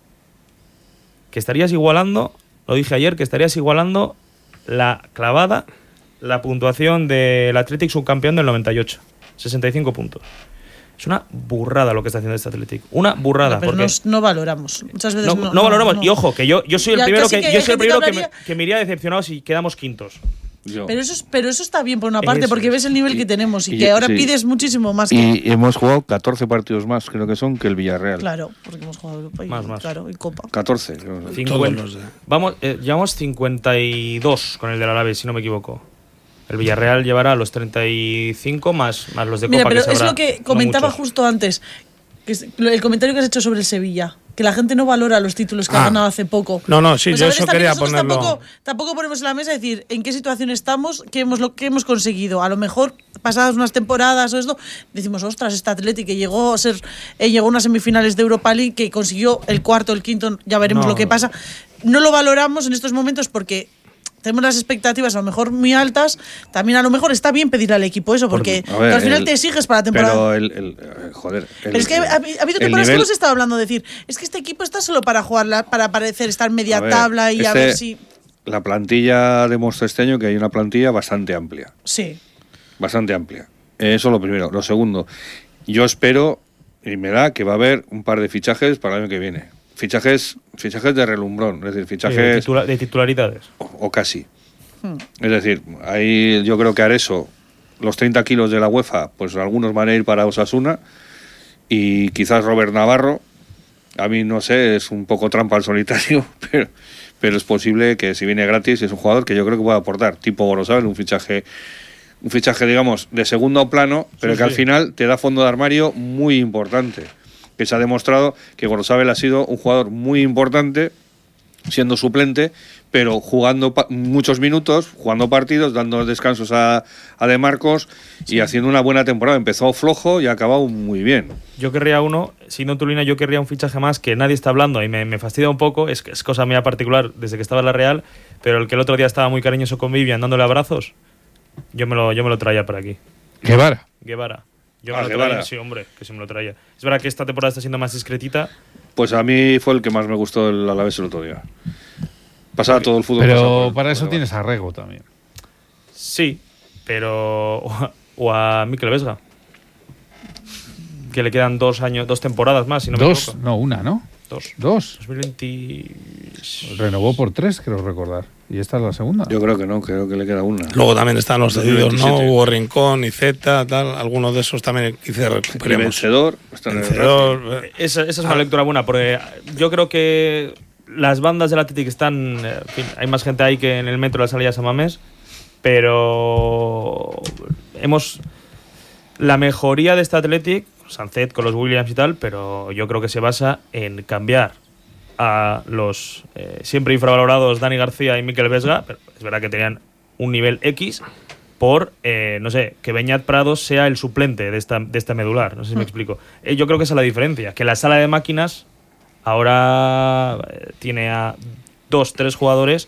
Que estarías igualando, lo dije ayer, que estarías igualando la clavada, la puntuación del Athletic subcampeón del noventa y ocho. sesenta y cinco puntos. Es una burrada lo que está haciendo este Athletic. Una burrada. No, pero porque nos, no valoramos. Muchas veces no, no, no valoramos. No. Y ojo, que yo, yo soy el ya, primero, que, que, yo soy el primero que, que, me, que me iría decepcionado si quedamos quintos. Yo. Pero eso, es, pero eso está bien por una parte, eso porque es. ves el nivel y, que tenemos y, y que ahora sí. pides muchísimo más. Y que... hemos jugado catorce partidos más, creo que son, que el Villarreal. Claro, porque hemos jugado Europa y, más, más. Claro, y Copa. catorce. cincuenta. Vamos, eh, llevamos cincuenta y dos con el del Alavés, si no me equivoco. El Villarreal llevará los treinta y cinco más, más los de Mira, Copa. Pero que es lo que comentaba no justo antes. Que es, el comentario que has hecho sobre el Sevilla. Que la gente no valora los títulos que ah. ha ganado hace poco. No, no, sí, pues yo ver, eso quería ponerlo. Tampoco, tampoco ponemos en la mesa decir en qué situación estamos, qué hemos, lo, qué hemos conseguido. A lo mejor, pasadas unas temporadas o esto, decimos, ostras, este Athletic que llegó a ser, eh, llegó a unas semifinales de Europa League, que consiguió el cuarto, el quinto, ya veremos no. lo que pasa. No lo valoramos en estos momentos porque tenemos las expectativas a lo mejor muy altas. También a lo mejor está bien pedirle al equipo eso, porque Por, ver, al final el, te exiges para la temporada. Pero el, el joder. El, pero es que ha, ha habido temporadas nivel, que hemos estado hablando de decir, es que este equipo está solo para jugar, la, para parecer estar media a ver, tabla y este, a ver si. La plantilla demuestra este año que hay una plantilla bastante amplia. Sí. Bastante amplia. Eso es lo primero. Lo segundo, yo espero y me da que va a haber un par de fichajes para el año que viene. Fichajes, fichajes de relumbrón, es decir, fichajes sí, de, titula, de titularidades. O, o casi. Hmm. Es decir, ahí yo creo que Areso, los treinta kilos de la UEFA, pues algunos van a ir para Osasuna y quizás Robert Navarro a mí no sé, es un poco trampa al solitario, pero, pero es posible que si viene gratis es un jugador que yo creo que puede aportar, tipo Gorosabel, un fichaje, un fichaje digamos de segundo plano, pero sí, que sí. al final te da fondo de armario muy importante, que se ha demostrado que Gorosabel ha sido un jugador muy importante siendo suplente, pero jugando pa- muchos minutos, jugando partidos, dando descansos a, a De Marcos sí. y haciendo una buena temporada. Empezó flojo y ha acabado muy bien. Yo querría uno, siendo Tulina, yo querría un fichaje más que nadie está hablando y me, me fastidia un poco, es, es cosa mía particular desde que estaba en la Real, pero el que el otro día estaba muy cariñoso con Vivian dándole abrazos, yo me lo, yo me lo traía por aquí. Guevara. Guevara. Yo Ah, me lo Guevara. traía, sí, hombre, que se me lo traía. Es verdad que esta temporada está siendo más discretita. Pues a mí fue el que más me gustó el Alavés el otro día. Pasaba todo el fútbol. pasaba Pero por- para por eso Guevara. tienes a Rego también. Sí, pero... O a, o a Mikel Vesga. Que le quedan dos años, dos temporadas más, si no me Dos, equivoco. no, una, ¿no? Dos. Dos. dos mil veinte... Renovó por tres, creo recordar. Y esta es la segunda. Yo creo que no, creo que le queda una. Luego también están los dos mil cedidos, ¿no? veintisiete. Hugo Rincón, Iceta, tal. Algunos de esos también quizá Y recuperemos. vencedor. está en el Vencedor. eh, Esa, esa es una lectura buena, porque yo creo que las bandas del Athletic están... eh, En fin, hay más gente ahí que en el metro de la salida a San Mamés, pero hemos... La mejoría de este Athletic, Sancet con los Williams y tal, pero yo creo que se basa en cambiar a los eh, siempre infravalorados Dani García y Mikel Vesga, pero es verdad que tenían un nivel X, por, eh, no sé, que Beñat Prados sea el suplente de esta, de esta medular. No sé si me explico. Eh, yo creo que esa es la diferencia, que la sala de máquinas ahora eh, tiene a dos, tres jugadores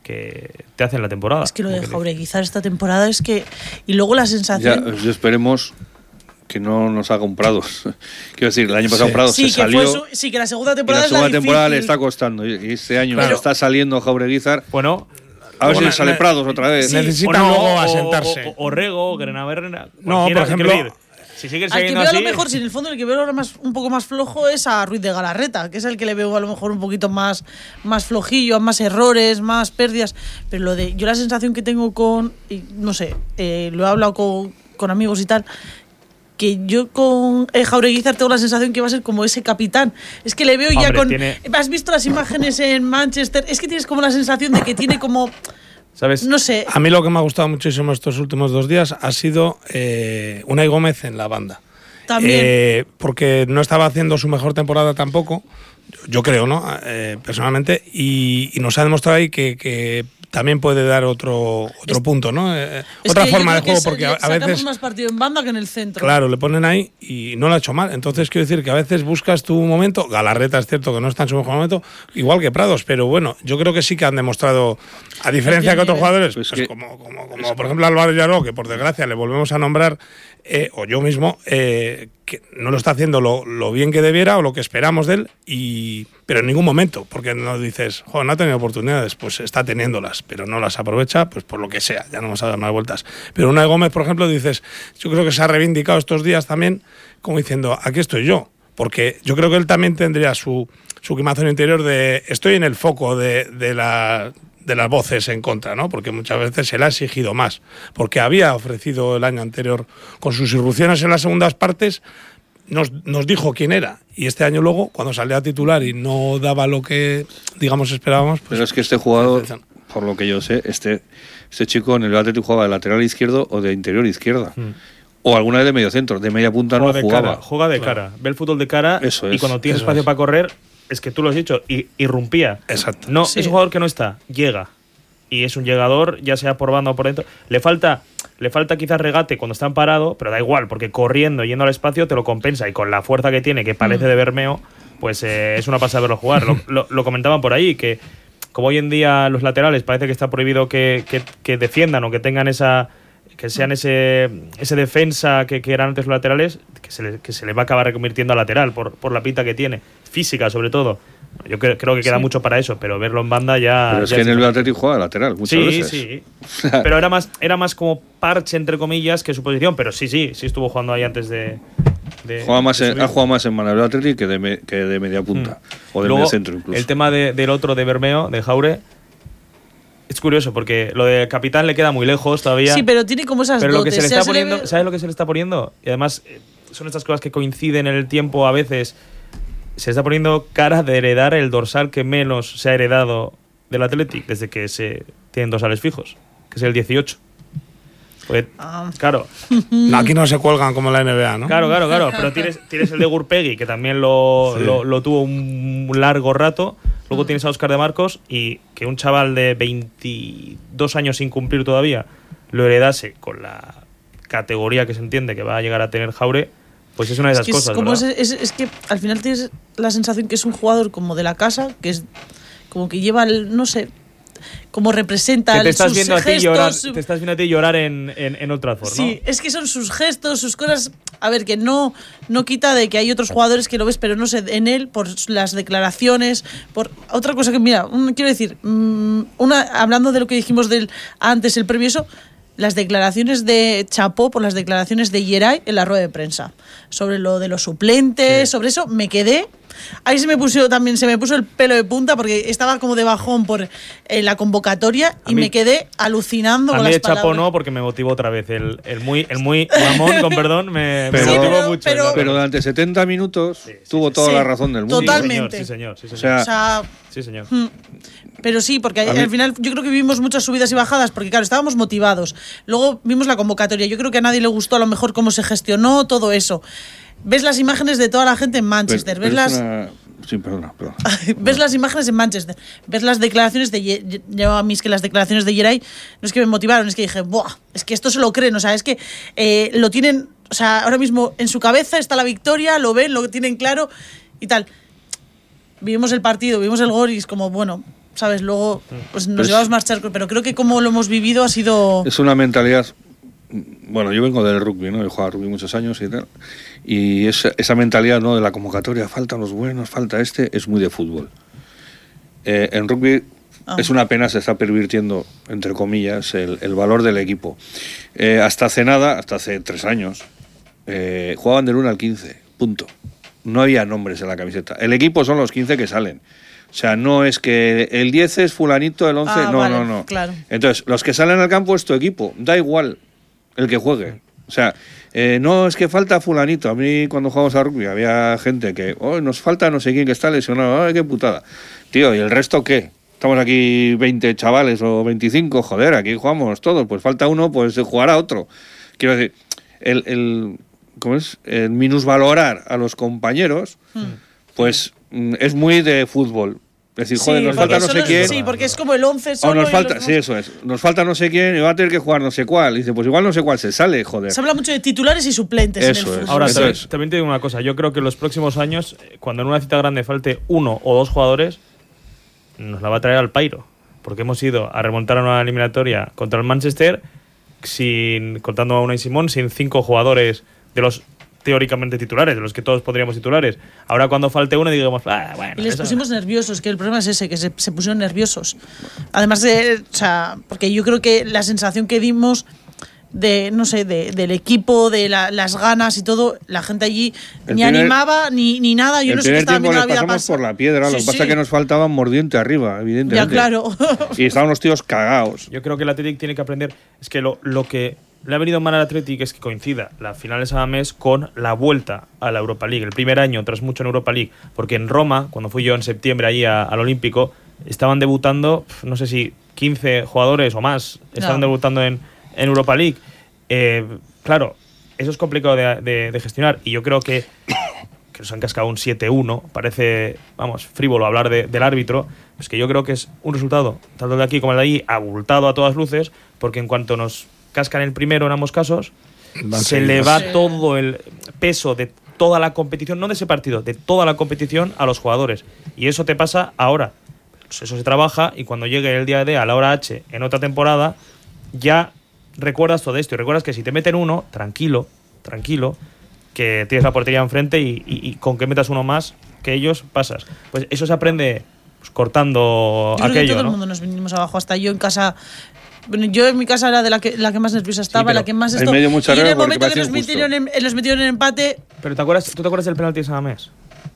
que te hacen la temporada. Es que lo de Como que Jaureguizar esta temporada es que... Y luego la Ya, sensación... yo esperemos que no nos haga un Prados. Quiero decir, el año pasado Sí. Prados Sí, se que salió. fue su- sí, que la segunda y temporada la es la segunda temporada le difícil. está costando. Y y este año Claro. está saliendo Jaureguizar. Bueno, A ver si Bueno, le sale ne- Prados otra vez. Sí. Necesita o no, luego o- asentarse. O, o, o Rego, o Grenaverna. No, por ejemplo, si sigue Al que siguiendo veo a así. lo mejor, si en el fondo el que veo ahora más, un poco más flojo es a Ruiz de Galarreta, que es el que le veo a lo mejor un poquito más, más flojillo, más errores, más pérdidas. Pero lo de yo la sensación que tengo con, y no sé, eh, lo he hablado con, con amigos y tal, que yo con eh, Jaureguizar tengo la sensación que va a ser como ese capitán. Es que le veo ya Hombre, con... tiene- ¿Has visto las imágenes en Manchester? Es que tienes como la sensación de que tiene como... ¿Sabes? No sé. A mí lo que me ha gustado muchísimo estos últimos dos días ha sido eh, Unai Gómez en la banda. También. Eh, porque no estaba haciendo su mejor temporada tampoco, yo creo, ¿no? Eh, personalmente, y, y nos ha demostrado ahí que, que también puede dar otro otro Es- punto, ¿no? Eh, Es otra que yo forma de creo que juego, porque a, sa- a sacamos veces... más partido en banda que en el centro. Claro, le ponen ahí y no lo ha hecho mal. Entonces, quiero decir que a veces buscas tu momento. Galarreta es cierto que no está en su mejor momento, igual que Prados, pero bueno, yo creo que sí que han demostrado, a diferencia que otros jugadores, Pues pues que- como, como, como por ejemplo Álvaro Yaró, que por desgracia le volvemos a nombrar, eh, o yo mismo, eh, que no lo está haciendo lo, lo bien que debiera o lo que esperamos de él, y, pero en ningún momento, porque no dices, joder, no ha tenido oportunidades, pues está teniéndolas, pero no las aprovecha, pues por lo que sea, ya no vamos a dar más vueltas. Pero Unai Gómez, por ejemplo, dices, yo creo que se ha reivindicado estos días también, como diciendo, aquí estoy yo, porque yo creo que él también tendría su, su quemazo interior de, estoy en el foco de, de la... de las voces en contra, ¿no? Porque muchas veces se le ha exigido más, porque había ofrecido el año anterior con sus irrupciones en las segundas partes, nos, nos dijo quién era, y este año luego, cuando salía a titular y no daba lo que, digamos, esperábamos, pues... Pero es que este jugador, por lo que yo sé, este, este chico en el Atlético jugaba de lateral izquierdo o de interior izquierda. O alguna vez de medio centro, de media punta no Juega de jugaba. cara, juega de cara, ve el fútbol de cara. Eso y es, cuando tiene eso espacio es. para correr, es que tú lo has dicho, y, irrumpía. Exacto. No, Sí. es un jugador que no está, llega. Y es un llegador, ya sea por banda o por dentro. Le falta, le falta quizás regate cuando está parado, pero da igual, porque corriendo, yendo al espacio, te lo compensa. Y con la fuerza que tiene, que parece de Bermeo, pues eh, es una pasada verlo jugar. Lo, lo, lo comentaban por ahí, que como hoy en día los laterales parece que está prohibido que, que, que defiendan o que tengan esa... que sean ese, ese defensa que, que eran antes los laterales, que se, le, que se le va a acabar reconvirtiendo a lateral por, por la pinta que tiene, física sobre todo. Yo creo, creo que queda Sí. mucho para eso, pero verlo en banda ya... Pero es ya que en el diferente. Atlético juega de lateral muchas Sí, veces. sí. Pero era más, era más como parche, entre comillas, que su posición. Pero sí, sí, sí estuvo jugando ahí antes de... de- Juega más de en, subir. ha jugado más en Manabel Atlético que de, me- que de media punta. O de Luego, medio centro incluso. el tema de- del otro de Bermeo, de Jaure, es curioso, porque lo de capitán le queda muy lejos todavía. Sí, pero tiene como esas Pero lo que dotes. se le o sea, está se le poniendo, ve- ¿sabes lo que se le está poniendo? Y además, eh, son estas cosas que coinciden en el tiempo a veces. se está poniendo cara de heredar el dorsal que menos se ha heredado del Athletic desde que se tienen dorsales fijos, que es el dieciocho. Pues, ah. Claro. No, aquí no se cuelgan como en la N B A, ¿no? Claro, claro, claro. Pero tienes, tienes el de Gurpegui, que también lo, sí. lo, lo tuvo un largo rato. Luego mm. tienes a Óscar de Marcos, y que un chaval de veintidós años sin cumplir todavía lo heredase con la categoría que se entiende que va a llegar a tener Jaure, pues es una de esas es que cosas, es, como ¿verdad? Es, es, es que al final tienes la sensación que es un jugador como de la casa, que es como que lleva el, no sé, como representa que te estás sus viendo gestos, a ti llorar, su... te estás viendo a ti llorar en, en, en Old Trafford, ¿no? Sí, es que son sus gestos, sus cosas. A ver, que no, no quita de que hay otros jugadores que lo ves, pero no sé, en él, por las declaraciones, por otra cosa que, mira, un, quiero decir, una, hablando de lo que dijimos del antes, el previo eso, las declaraciones de Chapó por las declaraciones de Yeray en la rueda de prensa sobre lo de los suplentes, sí. sobre eso me quedé. Ahí se me puso también se me puso el pelo de punta porque estaba como de bajón por eh, la convocatoria y mí, me quedé alucinando a con mí las de Chapó palabras. No, porque me motivó otra vez el, el muy el muy mamón, con perdón, me, pero, me motivó pero, mucho. Pero, pero durante setenta minutos sí, sí, tuvo sí, toda sí, la razón del mundo. Totalmente. Sí, señor, sí, señor. Sí, señor. O sea, sea, o sea, sí, señor. Hmm. Pero sí, porque al final yo creo que vivimos muchas subidas y bajadas, porque claro, estábamos motivados. Luego vimos la convocatoria. Yo creo que a nadie le gustó a lo mejor cómo se gestionó todo eso. Ves las imágenes de toda la gente en Manchester, pero, ves pero las... Una... Sí, perdona, perdona. ves las imágenes en Manchester, ves las declaraciones de... Yo a mí es que las declaraciones de Yeray no es que me motivaron, es que dije, ¡buah! Es que esto se lo creen, o sea, es que eh, lo tienen... O sea, ahora mismo en su cabeza está la victoria, lo ven, lo tienen claro y tal. Vivimos el partido, vivimos el gol y es como, bueno... ¿Sabes? Luego pues nos pues, llevamos más charcos, pero creo que como lo hemos vivido ha sido... Es una mentalidad... Bueno, yo vengo del rugby, ¿no? He jugado rugby muchos años y tal. Y esa, esa mentalidad, ¿no? De la convocatoria, faltan los buenos, falta este, es muy de fútbol. Eh, en rugby ah. es una pena, se está pervirtiendo, entre comillas, el, el valor del equipo. Eh, hasta hace nada, hasta hace tres años, eh, jugaban del uno al quince, punto. No había nombres en la camiseta. El equipo son los quince que salen. O sea, no es que el diez es fulanito, el once... Ah, no, vale, no, no. Claro. Entonces, los que salen al campo es tu equipo. Da igual el que juegue. O sea, eh, no es que falta fulanito. A mí cuando jugamos a rugby había gente que... Oh, nos falta no sé quién que está lesionado. ¡Ay, qué putada! Tío, ¿y el resto qué? Estamos aquí veinte chavales o veinticinco. Joder, aquí jugamos todos. Pues falta uno, pues jugará otro. Quiero decir, el... el ¿cómo es? El minusvalorar a los compañeros, hmm. pues es muy de fútbol. Es decir, joder, sí, nos falta no sé quién. Sí, porque es como el once solo. O nos falta, sí, eso es. Nos falta no sé quién y va a tener que jugar no sé cuál. Y dice, pues igual no sé cuál se sale, joder. Se habla mucho de titulares y suplentes eso en el fútbol. Es. Ahora, eso también, es. también te digo una cosa. Yo creo que en los próximos años, cuando en una cita grande falte uno o dos jugadores, nos la va a traer al pairo. Porque hemos ido a remontar a una eliminatoria contra el Manchester, sin contando a Unai Simón, sin cinco jugadores de los teóricamente titulares, de los que todos podríamos titulares. Ahora cuando falte uno digamos, ah, bueno. Y les eso... pusimos nerviosos, que el problema es ese, que se, se pusieron nerviosos. Además de, o sea, porque yo creo que la sensación que dimos de, no sé, de, del equipo, de la, las ganas y todo, la gente allí el ni primer, animaba ni, ni nada. Yo el no sé qué estaba viendo la vida pasamos pasar. por la piedra, sí, lo que pasa es sí. que nos faltaba un mordiente arriba, evidentemente. Ya, claro. Y estaban los tíos cagados. Yo creo que el Athletic tiene que aprender, es que lo, lo que le ha venido mal al Athletic es que coincida la final de San Mamés con la vuelta a la Europa League, el primer año tras mucho en Europa League, porque en Roma, cuando fui yo en septiembre allí a, al Olímpico, estaban debutando, no sé si quince jugadores o más, estaban no. debutando en, en Europa League. Eh, claro, eso es complicado de, de, de gestionar y yo creo que, que nos han cascado un siete uno, parece, vamos, frívolo hablar de, del árbitro, pues que yo creo que es un resultado, tanto el de aquí como el de allí, abultado a todas luces, porque en cuanto nos cascan el primero en ambos casos, Van se le va sí. todo el peso de toda la competición, no de ese partido, de toda la competición a los jugadores. Y eso te pasa ahora. Pues eso se trabaja y cuando llegue el día D a la hora H en otra temporada, ya recuerdas todo esto. Y recuerdas que si te meten uno, tranquilo, tranquilo, que tienes la portería enfrente y, y, y con que metas uno más que ellos, pasas. Pues eso se aprende pues, cortando yo creo aquello, que todo ¿no? el mundo nos vinimos abajo, hasta yo en casa. Bueno, yo en mi casa era de la que, la que más nerviosa estaba, sí, la que más esto. Me dio mucha y en el momento que nos metieron en, los metieron en empate. Pero ¿te acuerdas, ¿tú te acuerdas del penalti de San Mamés? O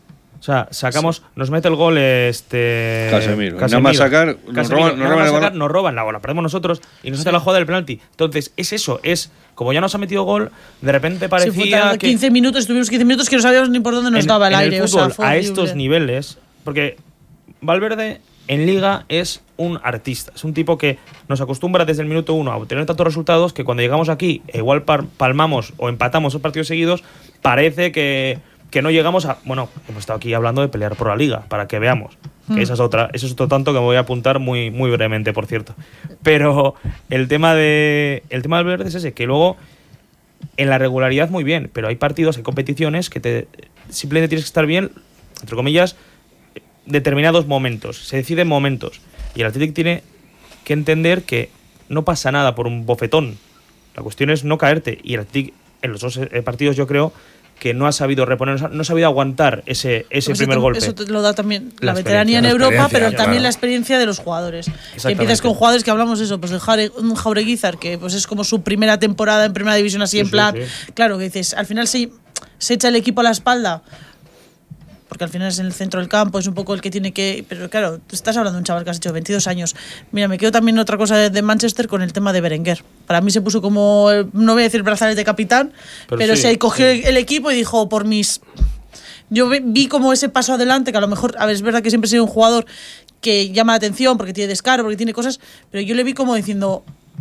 sea, sacamos, sí. nos mete el gol este Casemiro. Casemiro. Nada más sacar, nos Casemiro, roban, nos roban, sacar, nos roban la bola, perdemos nosotros y nos sí. hace la jugada del penalti. Entonces, es eso, es como ya nos ha metido gol, de repente parecía sí, que quince minutos, tuvimos quince minutos que no sabíamos ni por dónde nos en, daba el en aire, el fútbol, o sea, a estos niveles, porque Valverde en Liga es un artista, es un tipo que nos acostumbra desde el minuto uno a obtener tantos resultados que cuando llegamos aquí, e igual palmamos o empatamos dos partidos seguidos, parece que, que no llegamos a... Bueno, hemos estado aquí hablando de pelear por la Liga, para que veamos, que mm. esa es otra, eso es otro tanto que me voy a apuntar muy, muy brevemente, por cierto. Pero el tema de el tema del Valverde es ese, que luego en la regularidad muy bien, pero hay partidos, hay competiciones que te simplemente tienes que estar bien, entre comillas, determinados momentos, se deciden momentos y el Athletic tiene que entender que no pasa nada por un bofetón, la cuestión es no caerte y el Athletic en los dos partidos yo creo que no ha sabido reponer, no ha sabido aguantar ese, ese pues eso te, primer golpe. Eso te lo da también la, la veteranía en Europa, pero también claro. la experiencia de los jugadores. Que empiezas con jugadores que hablamos eso, pues de Jare, un Jaureguizar, que pues es como su primera temporada en primera división así sí, en plan, sí, sí. claro, que dices, al final se, se echa el equipo a la espalda. Porque al final es en el centro del campo, es un poco el que tiene que... Pero claro, tú estás hablando de un chaval que has hecho veintidós años. Mira, me quedo también otra cosa de, de Manchester con el tema de Berenguer. Para mí se puso como, no voy a decir brazalete de capitán, pero, pero sí, se cogió sí. el equipo y dijo, por mis... Yo vi como ese paso adelante, que a lo mejor, a ver, es verdad que siempre he sido un jugador que llama la atención porque tiene descaro, porque tiene cosas, pero yo le vi como diciendo...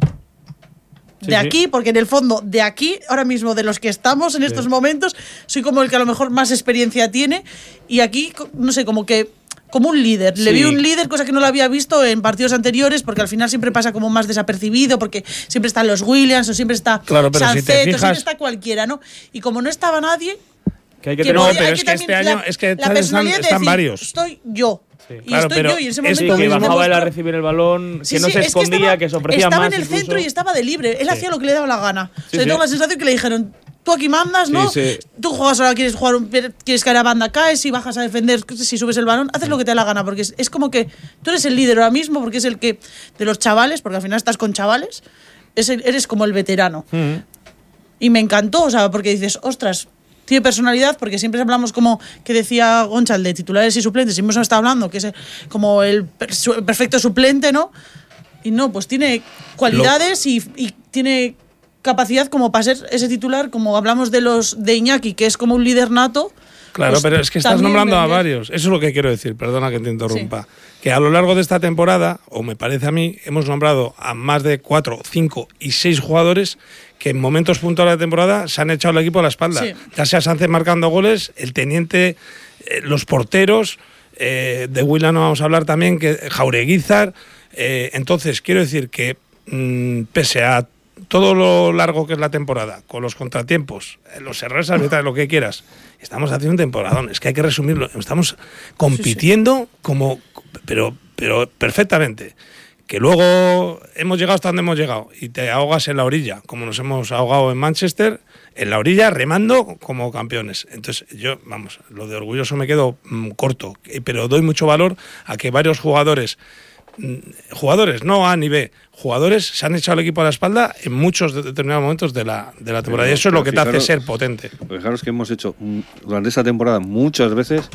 de sí, aquí, sí. porque en el fondo, de aquí, ahora mismo, de los que estamos en estos sí. momentos, soy como el que a lo mejor más experiencia tiene, y aquí, no sé, como que, como un líder. Sí. Le vi un líder, cosa que no lo había visto en partidos anteriores, porque al final siempre pasa como más desapercibido, porque siempre están los Williams, o siempre está claro, pero Sanceto, si te fijas... siempre está cualquiera, ¿no? Y como no estaba nadie... Que hay que, que tener... No, podía, pero hay es que, que este año, la, es que la personalidad están, están de decir, varios. Estoy yo. Sí. Y claro, estoy pero yo, y en ese momento sí, que bajaba él a recibir el balón, sí, que no sí, se es escondía, que, estaba, que se ofrecía estaba más. Estaba en el incluso. centro y estaba de libre. Él sí. hacía lo que le daba la gana. Sí, o sea, sí. tengo la sensación que le dijeron, tú aquí mandas, ¿no? Sí, sí. Tú juegas ahora, quieres jugar, quieres caer a banda, caes, si bajas a defender, si subes el balón, haces lo que te da la gana, porque es, es como que tú eres el líder ahora mismo, porque es el que, de los chavales, porque al final estás con chavales, es el, eres como el veterano. Mm-hmm. Y me encantó, o sea, porque dices, ostras, tiene personalidad, porque siempre hablamos como que decía Gonchal de titulares y suplentes, siempre hemos estado hablando que es como el perfecto suplente, ¿no? Y no, pues tiene cualidades y, y tiene capacidad como para ser ese titular, como hablamos de los de Iñaki, que es como un líder nato. Claro, pues pero es que estás nombrando a varios. Eso es lo que quiero decir, perdona que te interrumpa. Sí. Que a lo largo de esta temporada, o me parece a mí, hemos nombrado a más de cuatro, cinco y seis jugadores que en momentos puntuales de temporada se han echado el equipo a la espalda. Sí. Ya sea Sánchez marcando goles, el teniente, eh, los porteros, eh, de Huila no vamos a hablar también, que Jaureguizar. Eh, entonces, quiero decir que mmm, pese a todo lo largo que es la temporada, con los contratiempos, los errores arbitrales, lo que quieras, estamos haciendo un temporadón. Es que hay que resumirlo. Estamos compitiendo sí, sí. como... Pero, pero perfectamente. Que luego hemos llegado hasta donde hemos llegado y te ahogas en la orilla, como nos hemos ahogado en Manchester, en la orilla remando como campeones. Entonces yo, vamos, lo de orgulloso me quedo mmm, corto, pero doy mucho valor a que varios jugadores, mmm, jugadores, no A ni B, jugadores se han echado el equipo a la espalda en muchos determinados momentos de la, de la temporada. Pero, y eso es lo que fijaros, te hace ser potente. Fijaros que hemos hecho durante esta temporada muchas veces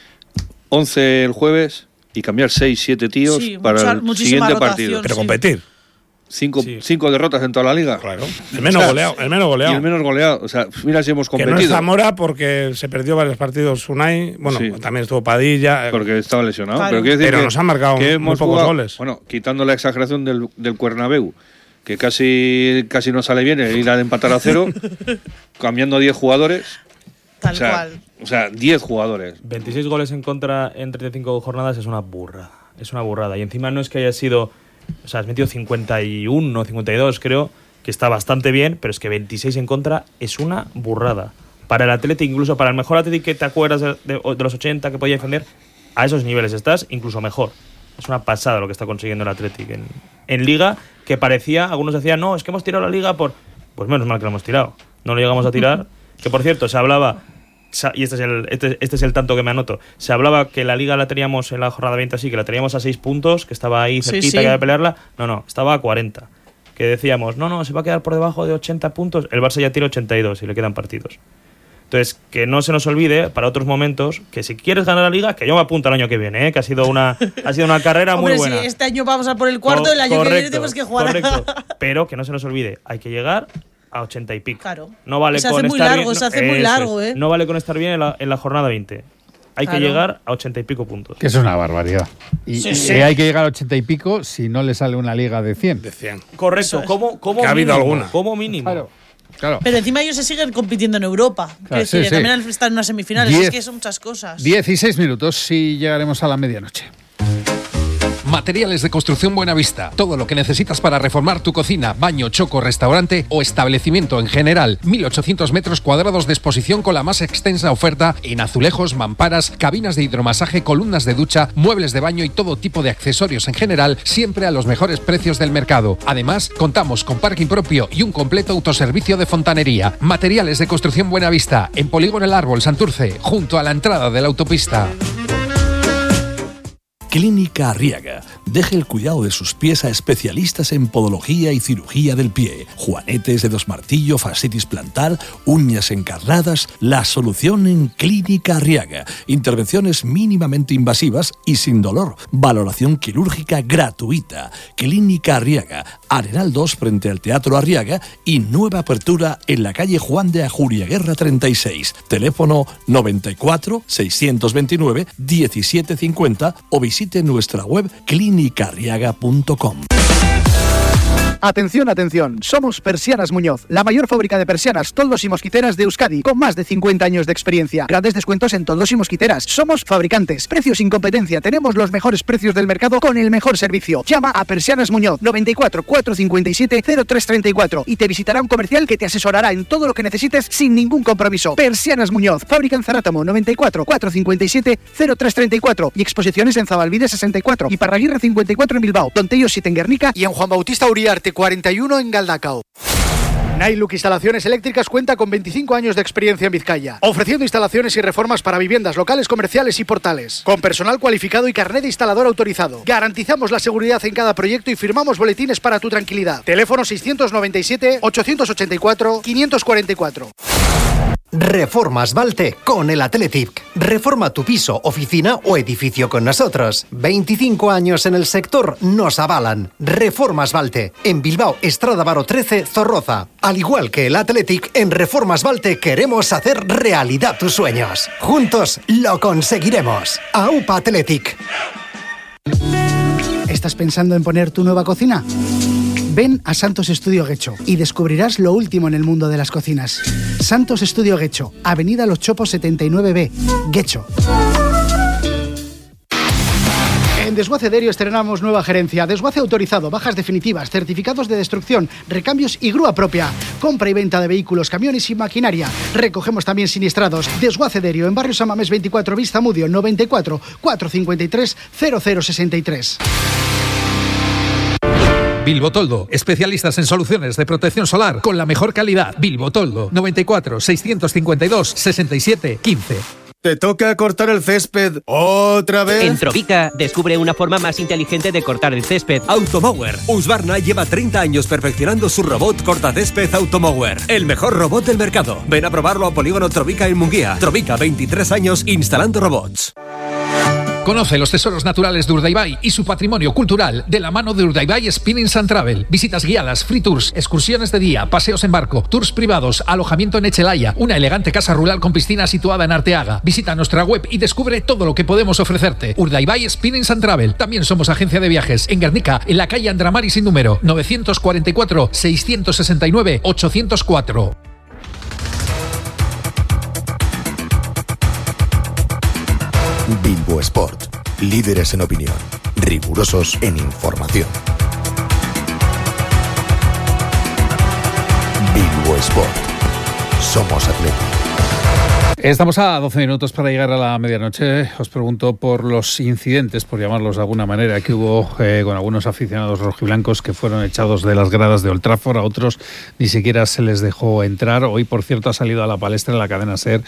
once el jueves y cambiar seis, siete tíos sí, para mucha, el siguiente rotación, partido. Pero sí. competir. Cinco, sí. cinco derrotas en toda la liga. Claro. El menos o sea, goleado. El menos goleado. Y el menos goleado. O sea, mira si hemos competido. Que no es Zamora porque se perdió varios partidos Unai. Bueno, sí. también estuvo Padilla. Porque estaba lesionado. Claro. Pero, quiero decir pero que, nos han marcado que muy pocos jugado, goles. Bueno, quitando la exageración del, del Cuernabéu, que casi, casi no sale bien el ir a empatar a cero, cambiando diez jugadores. Tal o sea, cual. O sea, diez jugadores. veintiséis goles en contra en treinta y cinco jornadas es una burrada. Es una burrada. Y encima no es que haya sido... O sea, has metido cincuenta y uno, cincuenta y dos, creo, que está bastante bien, pero es que veintiséis en contra es una burrada. Para el Athletic, incluso para el mejor Athletic que te acuerdas de, de, de los ochenta que podía defender, a esos niveles estás incluso mejor. Es una pasada lo que está consiguiendo el Athletic en, en Liga, que parecía, algunos decían, no, es que hemos tirado la Liga por... Pues menos mal que lo hemos tirado. No lo llegamos a tirar. Que por cierto, se hablaba... Y este es, el, este, este es el tanto que me anoto. Se hablaba que la Liga la teníamos en la jornada veinte así, que la teníamos a seis puntos, que estaba ahí cerquita sí, sí. que de pelearla. No, no, estaba a cuarenta. Que decíamos, no, no, se va a quedar por debajo de ochenta puntos. El Barça ya tira ochenta y dos y le quedan partidos. Entonces, que no se nos olvide para otros momentos que si quieres ganar la Liga, que yo me apunto el año que viene, ¿eh? que ha sido una ha sido una carrera Hombre, muy buena. Si este año vamos a por el cuarto, Co- el año correcto, que viene tenemos que jugar. Correcto. Pero que no se nos olvide, hay que llegar a ochenta y pico. Claro. No vale se con hace muy estar largo, bien, se hace muy largo, ¿eh? No vale con estar bien en la, en la jornada veinte. Hay claro. que llegar a ochenta y pico puntos. Que es una barbaridad. Y, sí, y sí. hay que llegar a ochenta y pico si no le sale una liga de cien. De cien. Correcto. ¿Cómo, cómo que ha habido mínimo, alguna. Como mínimo. Claro. Claro. Pero encima ellos se siguen compitiendo en Europa. Claro, decir, sí, sí. También están en unas semifinales. Diez, es que son muchas cosas. dieciséis minutos y llegaremos a la medianoche. Materiales de Construcción Buenavista. Todo lo que necesitas para reformar tu cocina, baño, choco, restaurante o establecimiento en general. mil ochocientos metros cuadrados de exposición con la más extensa oferta en azulejos, mamparas, cabinas de hidromasaje, columnas de ducha, muebles de baño y todo tipo de accesorios en general, siempre a los mejores precios del mercado. Además, contamos con parking propio y un completo autoservicio de fontanería. Materiales de Construcción Buenavista. En Polígono El Árbol, Santurce, junto a la entrada de la autopista. Clínica Arriaga. Deje el cuidado de sus pies a especialistas en podología y cirugía del pie. Juanetes, dedos martillo, fascitis plantar, uñas encarnadas. La solución en Clínica Arriaga. Intervenciones mínimamente invasivas y sin dolor. Valoración quirúrgica gratuita. Clínica Arriaga. Arenal dos frente al Teatro Arriaga y nueva apertura en la calle Juan de Ajuriaguerra treinta y seis. Teléfono noventa y cuatro, seiscientos veintinueve, diecisiete cincuenta o visite nuestra web clínica arriaga punto com. Atención, atención, somos Persianas Muñoz, la mayor fábrica de persianas, toldos y mosquiteras de Euskadi, con más de cincuenta años de experiencia. Grandes descuentos en toldos y mosquiteras. Somos fabricantes, precios sin competencia, tenemos los mejores precios del mercado con el mejor servicio. Llama a Persianas Muñoz, noventa y cuatro, cuatrocientos cincuenta y siete, cero tres treinta y cuatro y te visitará un comercial que te asesorará en todo lo que necesites sin ningún compromiso. Persianas Muñoz, fábrica en Zarátamo, noventa y cuatro, cuatrocientos cincuenta y siete, cero tres treinta y cuatro y exposiciones en Zabalbide sesenta y cuatro y Parraguirre cincuenta y cuatro en Bilbao, Tontello siete en Guernica y en Juan Bautista Uriarte cuarenta y uno en Galdacao. Nailuk Instalaciones Eléctricas cuenta con veinticinco años de experiencia en Vizcaya, ofreciendo instalaciones y reformas para viviendas, locales comerciales y portales, con personal cualificado y carnet de instalador autorizado. Garantizamos la seguridad en cada proyecto y firmamos boletines para tu tranquilidad. Teléfono seiscientos noventa y siete, ochocientos ochenta y cuatro, quinientos cuarenta y cuatro. Reformas Balte con el Athletic. Reforma tu piso, oficina o edificio con nosotros. veinticinco años en el sector nos avalan. Reformas Balte. En Bilbao, Estrada Baro trece, Zorroza. Al igual que el Athletic, en Reformas Balte queremos hacer realidad tus sueños. Juntos lo conseguiremos. AUPA Athletic. ¿Estás pensando en poner tu nueva cocina? Ven a Santos Estudio Guecho y descubrirás lo último en el mundo de las cocinas. Santos Estudio Guecho, Avenida Los Chopos setenta y nueve B, Guecho. En Desguace Derio estrenamos nueva gerencia, desguace autorizado, bajas definitivas, certificados de destrucción, recambios y grúa propia, compra y venta de vehículos, camiones y maquinaria. Recogemos también siniestrados. Desguace Derio en Barrio San Mamés veinticuatro, Vista Mudio, noventa y cuatro, cuatrocientos cincuenta y tres, cero cero sesenta y tres. Bilbo Toldo, especialistas en soluciones de protección solar con la mejor calidad. Bilbo Toldo, noventa y cuatro, seiscientos cincuenta y dos, sesenta y siete, quince. ¿Te toca cortar el césped otra vez? En Trovica, descubre una forma más inteligente de cortar el césped. Automower. Husqvarna lleva treinta años perfeccionando su robot cortacésped Automower. El mejor robot del mercado. Ven a probarlo a Polígono Trovica en Munguía. Trovica, veintitrés años instalando robots. Conoce los tesoros naturales de Urdaibai y su patrimonio cultural de la mano de Urdaibai Spinnings and Travel. Visitas guiadas, free tours, excursiones de día, paseos en barco, tours privados, alojamiento en Echelaya, una elegante casa rural con piscina situada en Arteaga. Visita nuestra web y descubre todo lo que podemos ofrecerte. Urdaibai Spinnings and Travel. También somos agencia de viajes en Guernica, en la calle Andramari sin número, novecientos cuarenta y cuatro, seiscientos sesenta y nueve, ochocientos cuatro. Bilbo Sport, líderes en opinión, rigurosos en información. Bilbo Sport, somos Athletic. Estamos a doce minutos para llegar a la medianoche. Os pregunto por los incidentes, por llamarlos de alguna manera, que hubo eh, con algunos aficionados rojiblancos que fueron echados de las gradas de Old Trafford. A otros ni siquiera se les dejó entrar. Hoy, por cierto, ha salido a la palestra en la cadena SER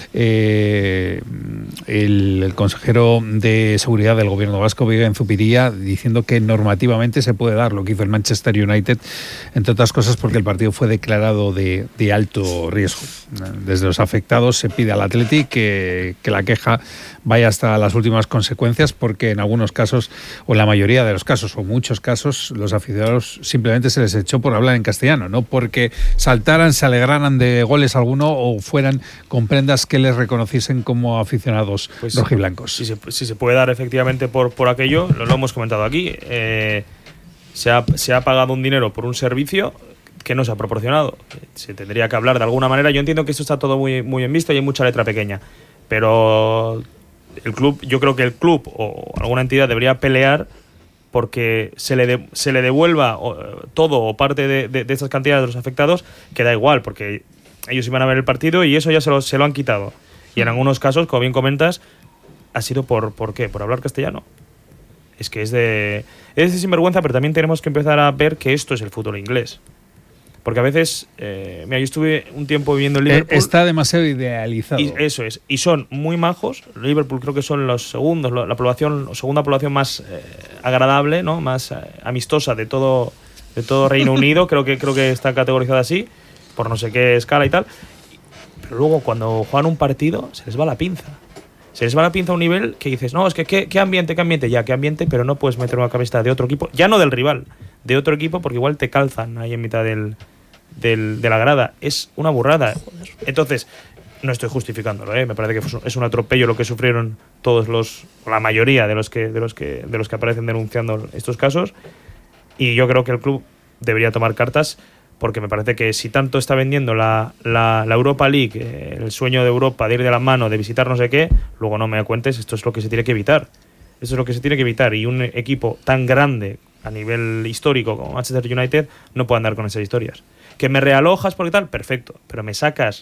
eh, el, el consejero de Seguridad del Gobierno vasco, Miguel Zupiria, diciendo que normativamente se puede dar lo que hizo el Manchester United, entre otras cosas porque el partido fue declarado de, de alto riesgo. Desde los afectados se pide al Athletic que, que la queja vaya hasta las últimas consecuencias, porque en algunos casos, o en la mayoría de los casos, o muchos casos, los aficionados simplemente se les echó por hablar en castellano, no porque saltaran, se alegraran de goles alguno o fueran con prendas que les reconociesen como aficionados pues, rojiblancos. Si se, si se puede dar efectivamente por, por aquello, lo, lo hemos comentado aquí, eh, se, ha, se ha pagado un dinero por un servicio que no se ha proporcionado. Se tendría que hablar de alguna manera. Yo entiendo que esto está todo muy, muy bien visto y hay mucha letra pequeña, pero el club, yo creo que el club o alguna entidad debería pelear porque se le, de, se le devuelva todo o parte de, de, de estas cantidades de los afectados, que da igual, porque ellos iban a ver el partido y eso ya se lo, se lo han quitado. Y en algunos casos, como bien comentas, ha sido por, ¿por qué? Por hablar castellano. Es que es de, es de sinvergüenza, pero también tenemos que empezar a ver que esto es el fútbol inglés. Porque a veces, eh, mira, yo estuve un tiempo viviendo en Liverpool. Está demasiado idealizado. Y eso es. Y son muy majos. Liverpool creo que son los segundos, la población, segunda población más eh, agradable, ¿no? Más eh, amistosa de todo, de todo Reino Unido. Creo que, creo que está categorizada así, por no sé qué escala y tal. Pero luego cuando juegan un partido, se les va la pinza. Se les va la pinza a un nivel que dices, no, es que qué, qué ambiente, qué ambiente, ya, qué ambiente, pero no puedes meter una camiseta de otro equipo, ya no del rival, de otro equipo, porque igual te calzan ahí en mitad del... Del, de la grada. Es una burrada. Entonces, no estoy justificándolo, ¿eh? Me parece que es un atropello lo que sufrieron todos los, la mayoría de los que de los que de los que aparecen denunciando estos casos, y yo creo que el club debería tomar cartas, porque me parece que si tanto está vendiendo la, la, la Europa League, eh, el sueño de Europa de ir de la mano, de visitar no sé qué, luego no me cuentes, esto es lo que se tiene que evitar. Esto es lo que se tiene que evitar, y un equipo tan grande a nivel histórico como Manchester United no puede andar con esas historias. Que me realojas porque tal, perfecto, pero me sacas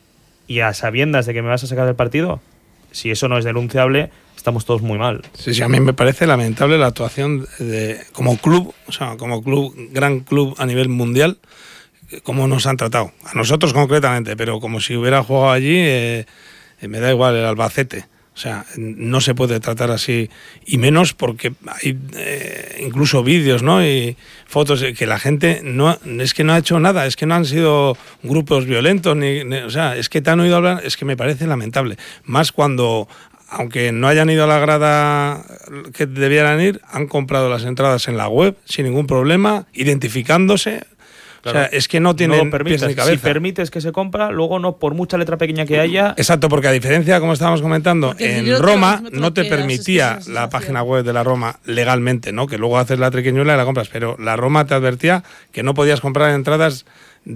y a sabiendas de que me vas a sacar del partido, si eso no es denunciable, estamos todos muy mal. Sí, sí, a mí me parece lamentable la actuación de como club, o sea, como club, gran club a nivel mundial, cómo nos han tratado. A nosotros concretamente, pero como si hubiera jugado allí, eh, me da igual el Albacete. O sea, no se puede tratar así, y menos porque hay eh, incluso vídeos, ¿no? Y fotos de que la gente no es que no ha hecho nada, es que no han sido grupos violentos, ni, ni o sea, es que te han oído hablar, es que me parece lamentable. Más cuando, aunque no hayan ido a la grada que debieran ir, han comprado las entradas en la web sin ningún problema, identificándose. Claro. O sea, es que no tienen no pies ni cabeza. Si permites que se compra, luego no, por mucha letra pequeña que haya... Exacto, porque a diferencia, como estábamos comentando, porque en Roma no te permitía es que la página web de la Roma legalmente, ¿no? Que luego haces la triquiñuela y la compras, pero la Roma te advertía que no podías comprar entradas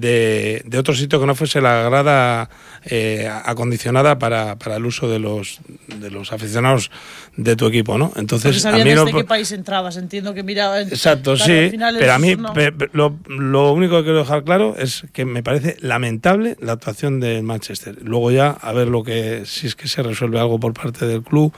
de, de otro sitio que no fuese la grada eh, acondicionada para, para el uso de los de los aficionados de tu equipo, ¿no? Entonces, porque sabían a mí desde no, qué país entrabas, entiendo que miraban. Exacto, claro, sí, pero a mí no. pe, pe, lo, lo único que quiero dejar claro es que me parece lamentable la actuación del Manchester. Luego ya a ver lo que, si es que se resuelve algo por parte del club,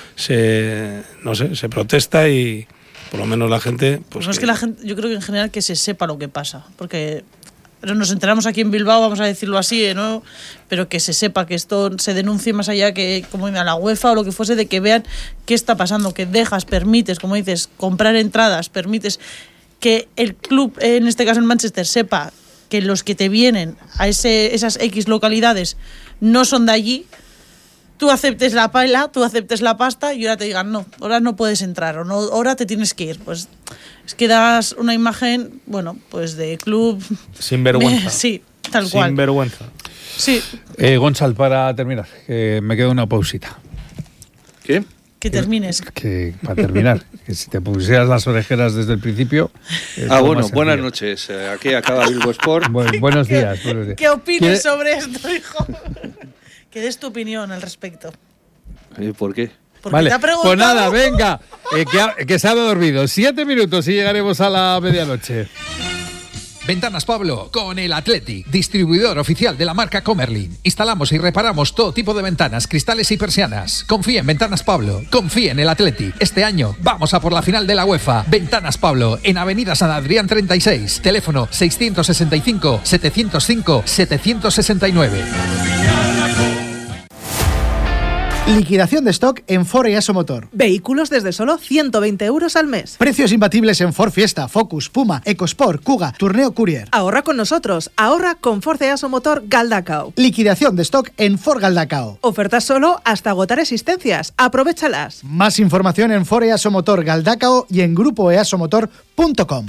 se no sé, se protesta y por lo menos la gente pues, pues no que... es que la gente, yo creo que en general que se sepa lo que pasa, porque nos enteramos aquí en Bilbao, vamos a decirlo así, ¿no? Pero que se sepa, que esto se denuncie más allá que como a la UEFA o lo que fuese, de que vean qué está pasando, que dejas, permites, como dices, comprar entradas, permites que el club, en este caso en Manchester, sepa que los que te vienen a ese, esas X localidades no son de allí, tú aceptes la pala, tú aceptes la pasta y ahora te digan, no, ahora no puedes entrar, o no, ahora te tienes que ir. Pues es que das una imagen, bueno, pues de club... Sin vergüenza. Sí, tal cual. Sin vergüenza. Sí. Eh, Gonzalo, para terminar, que me queda una pausita. ¿Qué? Que termines. Que, para terminar, que si te pusieras las orejeras desde el principio... Ah, bueno, buenas noches. Aquí acaba Bilbo Sport. Bueno, buenos días. Buenos días. ¿Qué opinas ¿Quiere... sobre esto, hijo? Que des tu opinión al respecto. ¿Y por qué? Porque vale, te ha preguntado. pues nada, venga, eh, que, ha, que se ha dormido. Siete minutos y llegaremos a la medianoche. Ventanas Pablo con el Athletic, distribuidor oficial de la marca Comerlin. Instalamos y reparamos todo tipo de ventanas, cristales y persianas. Confía en Ventanas Pablo, confía en el Athletic. Este año vamos a por la final de la UEFA. Ventanas Pablo en Avenida San Adrián treinta y seis. Teléfono seiscientos sesenta y cinco, setecientos cinco, setecientos sesenta y nueve. Liquidación de stock en Ford y Aso Motor. Vehículos desde solo ciento veinte euros al mes. Precios imbatibles en Ford Fiesta, Focus, Puma, EcoSport, Kuga, Tourneo Courier. Ahorra con nosotros. Ahorra con Ford y Aso Motor Galdacao. Liquidación de stock en Ford Galdacao. Ofertas solo hasta agotar existencias. Aprovéchalas. Más información en Ford y Aso Motor Galdacao y en grupo easomotor punto com.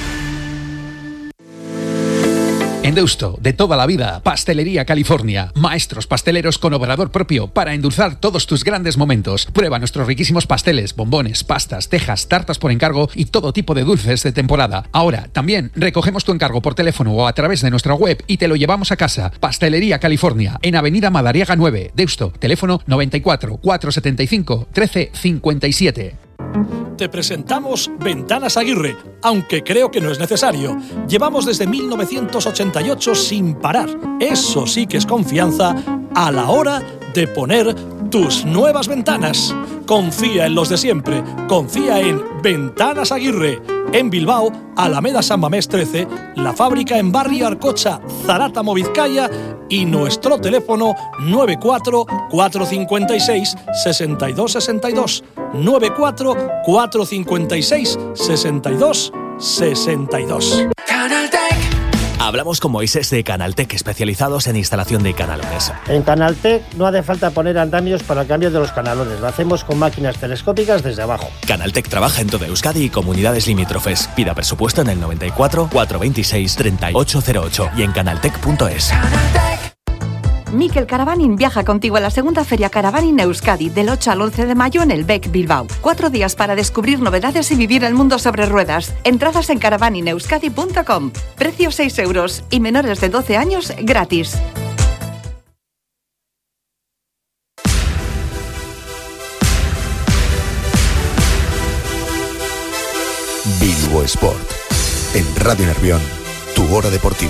En Deusto, de toda la vida, Pastelería California. Maestros pasteleros con obrador propio para endulzar todos tus grandes momentos. Prueba nuestros riquísimos pasteles, bombones, pastas, tejas, tartas por encargo y todo tipo de dulces de temporada. Ahora, también recogemos tu encargo por teléfono o a través de nuestra web y te lo llevamos a casa. Pastelería California, en Avenida Madariaga nueve, Deusto. Teléfono noventa y cuatro, cuatrocientos setenta y cinco, trece cincuenta y siete. Te presentamos Ventanas Aguirre, aunque creo que no es necesario. Llevamos desde mil novecientos ochenta y ocho sin parar. Eso sí que es confianza a la hora de poner tus nuevas ventanas. Confía en los de siempre. Confía en Ventanas Aguirre. En Bilbao, Alameda San Mamés trece, la fábrica en Barrio Arcocha, Zarátamo, Vizcaya, y nuestro teléfono nueve cuatro, cuatro cinco seis, seis dos seis dos, nueve cuatro, cuatro cinco seis, seis dos seis dos. Hablamos con Moisés de Canaltech, especializados en instalación de canalones. En Canaltech no hace falta poner andamios para el cambio de los canalones. Lo hacemos con máquinas telescópicas desde abajo. Canaltech trabaja en toda Euskadi y comunidades limítrofes. Pida presupuesto en el noventa y cuatro, cuatrocientos veintiséis, treinta y ocho cero ocho y en canaltech punto es. Mikel Caravanin viaja contigo a la segunda Feria Caravanin Euskadi del ocho al once de mayo en el B E C Bilbao. Cuatro días para descubrir novedades y vivir el mundo sobre ruedas. Entradas en caravanin euskadi punto com. Precio seis euros y menores de doce años gratis. Bilbo Sport. En Radio Nervión, tu hora deportiva.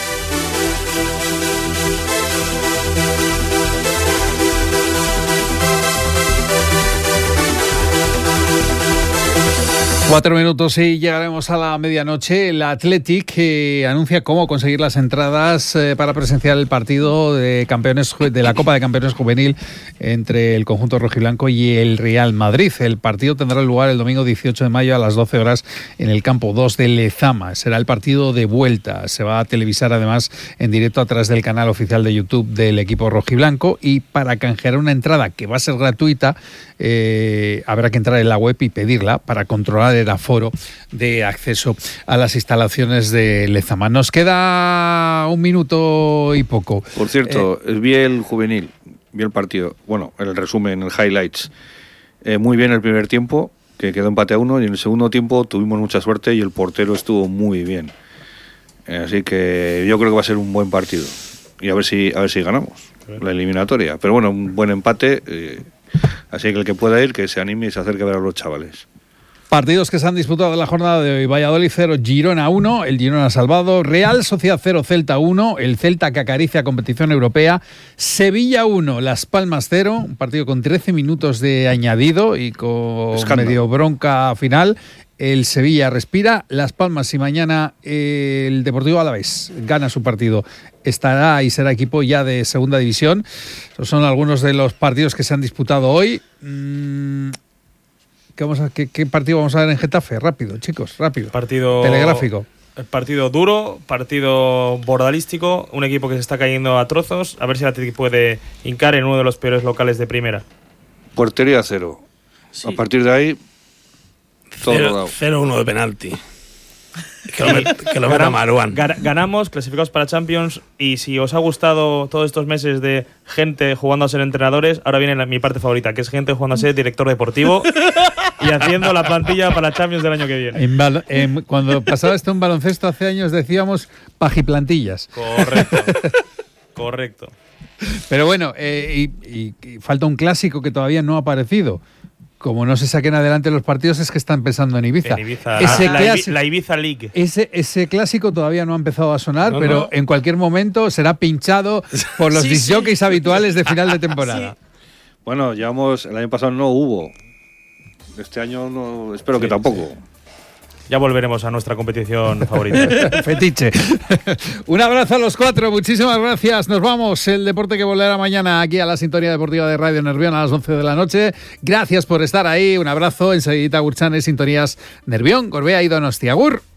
Cuatro minutos y llegaremos a la medianoche. El Athletic eh, anuncia cómo conseguir las entradas eh, para presenciar el partido de campeones de la Copa de Campeones Juvenil entre el conjunto rojiblanco y el Real Madrid. El partido tendrá lugar el domingo dieciocho de mayo a las doce horas en el campo dos de Lezama. Será el partido de vuelta. Se va a televisar además en directo a través del canal oficial de YouTube del equipo rojiblanco, y para canjear una entrada que va a ser gratuita eh, habrá que entrar en la web y pedirla para controlar el aforo de acceso a las instalaciones de Lezama. Nos queda un minuto y poco. Por cierto, eh, vi el juvenil, vi el partido, bueno, el resumen, el highlights. Eh, muy bien el primer tiempo, que quedó empate a uno, y en el segundo tiempo tuvimos mucha suerte y el portero estuvo muy bien. Eh, así que yo creo que va a ser un buen partido. Y a ver si, a ver si ganamos la eliminatoria. Pero bueno, un buen empate. Eh, así que el que pueda ir, que se anime y se acerque a ver a los chavales. Partidos que se han disputado en la jornada de hoy. Valladolid cero, Girona uno, el Girona salvado. Real Sociedad cero, Celta uno, el Celta que acaricia competición europea. Sevilla uno, Las Palmas cero, un partido con trece minutos de añadido y con Escándalo. medio bronca final. El Sevilla respira. Las Palmas, y mañana el Deportivo Alavés gana su partido, estará y será equipo ya de segunda división. Esos son algunos de los partidos que se han disputado hoy. Mm. ¿Qué, vamos a, qué, ¿Qué partido vamos a ver en Getafe? Rápido, chicos, rápido. Partido telegráfico. Partido duro, partido bordalístico, un equipo que se está cayendo a trozos. A ver si el Athletic puede hincar en uno de los peores locales de primera. Portería cero. Sí. A partir de ahí, todo cero uno de penalti. Que lo, met, que lo meta Marouane. Ganamos, clasificados para Champions, y si os ha gustado todos estos meses de gente jugando a ser entrenadores, ahora viene la, mi parte favorita, que es gente jugando a ser director deportivo y haciendo la plantilla para Champions del año que viene. En bal- en, cuando pasaba esto en baloncesto hace años decíamos pajiplantillas. Correcto, correcto. Pero bueno, eh, y, y, y falta un clásico que todavía no ha aparecido. como no se saquen adelante los partidos, es que están pensando en Ibiza. En Ibiza. Ese la, clásico, la Ibiza League. Ese, ese clásico todavía no ha empezado a sonar, No, pero no. en cualquier momento será pinchado por los Sí, disc sí. jockeys habituales de final de temporada. Bueno, llevamos, el año pasado no hubo. Este año no, espero que Sí, tampoco. Ya volveremos a nuestra competición favorita. Fetiche. Un abrazo a los cuatro, muchísimas gracias. Nos vamos. El deporte que volverá mañana aquí a la sintonía deportiva de Radio Nervión a las once de la noche. Gracias por estar ahí. Un abrazo. Enseguida Gurchane, sintonías Nervión, Gorbea y Donostia. Agur.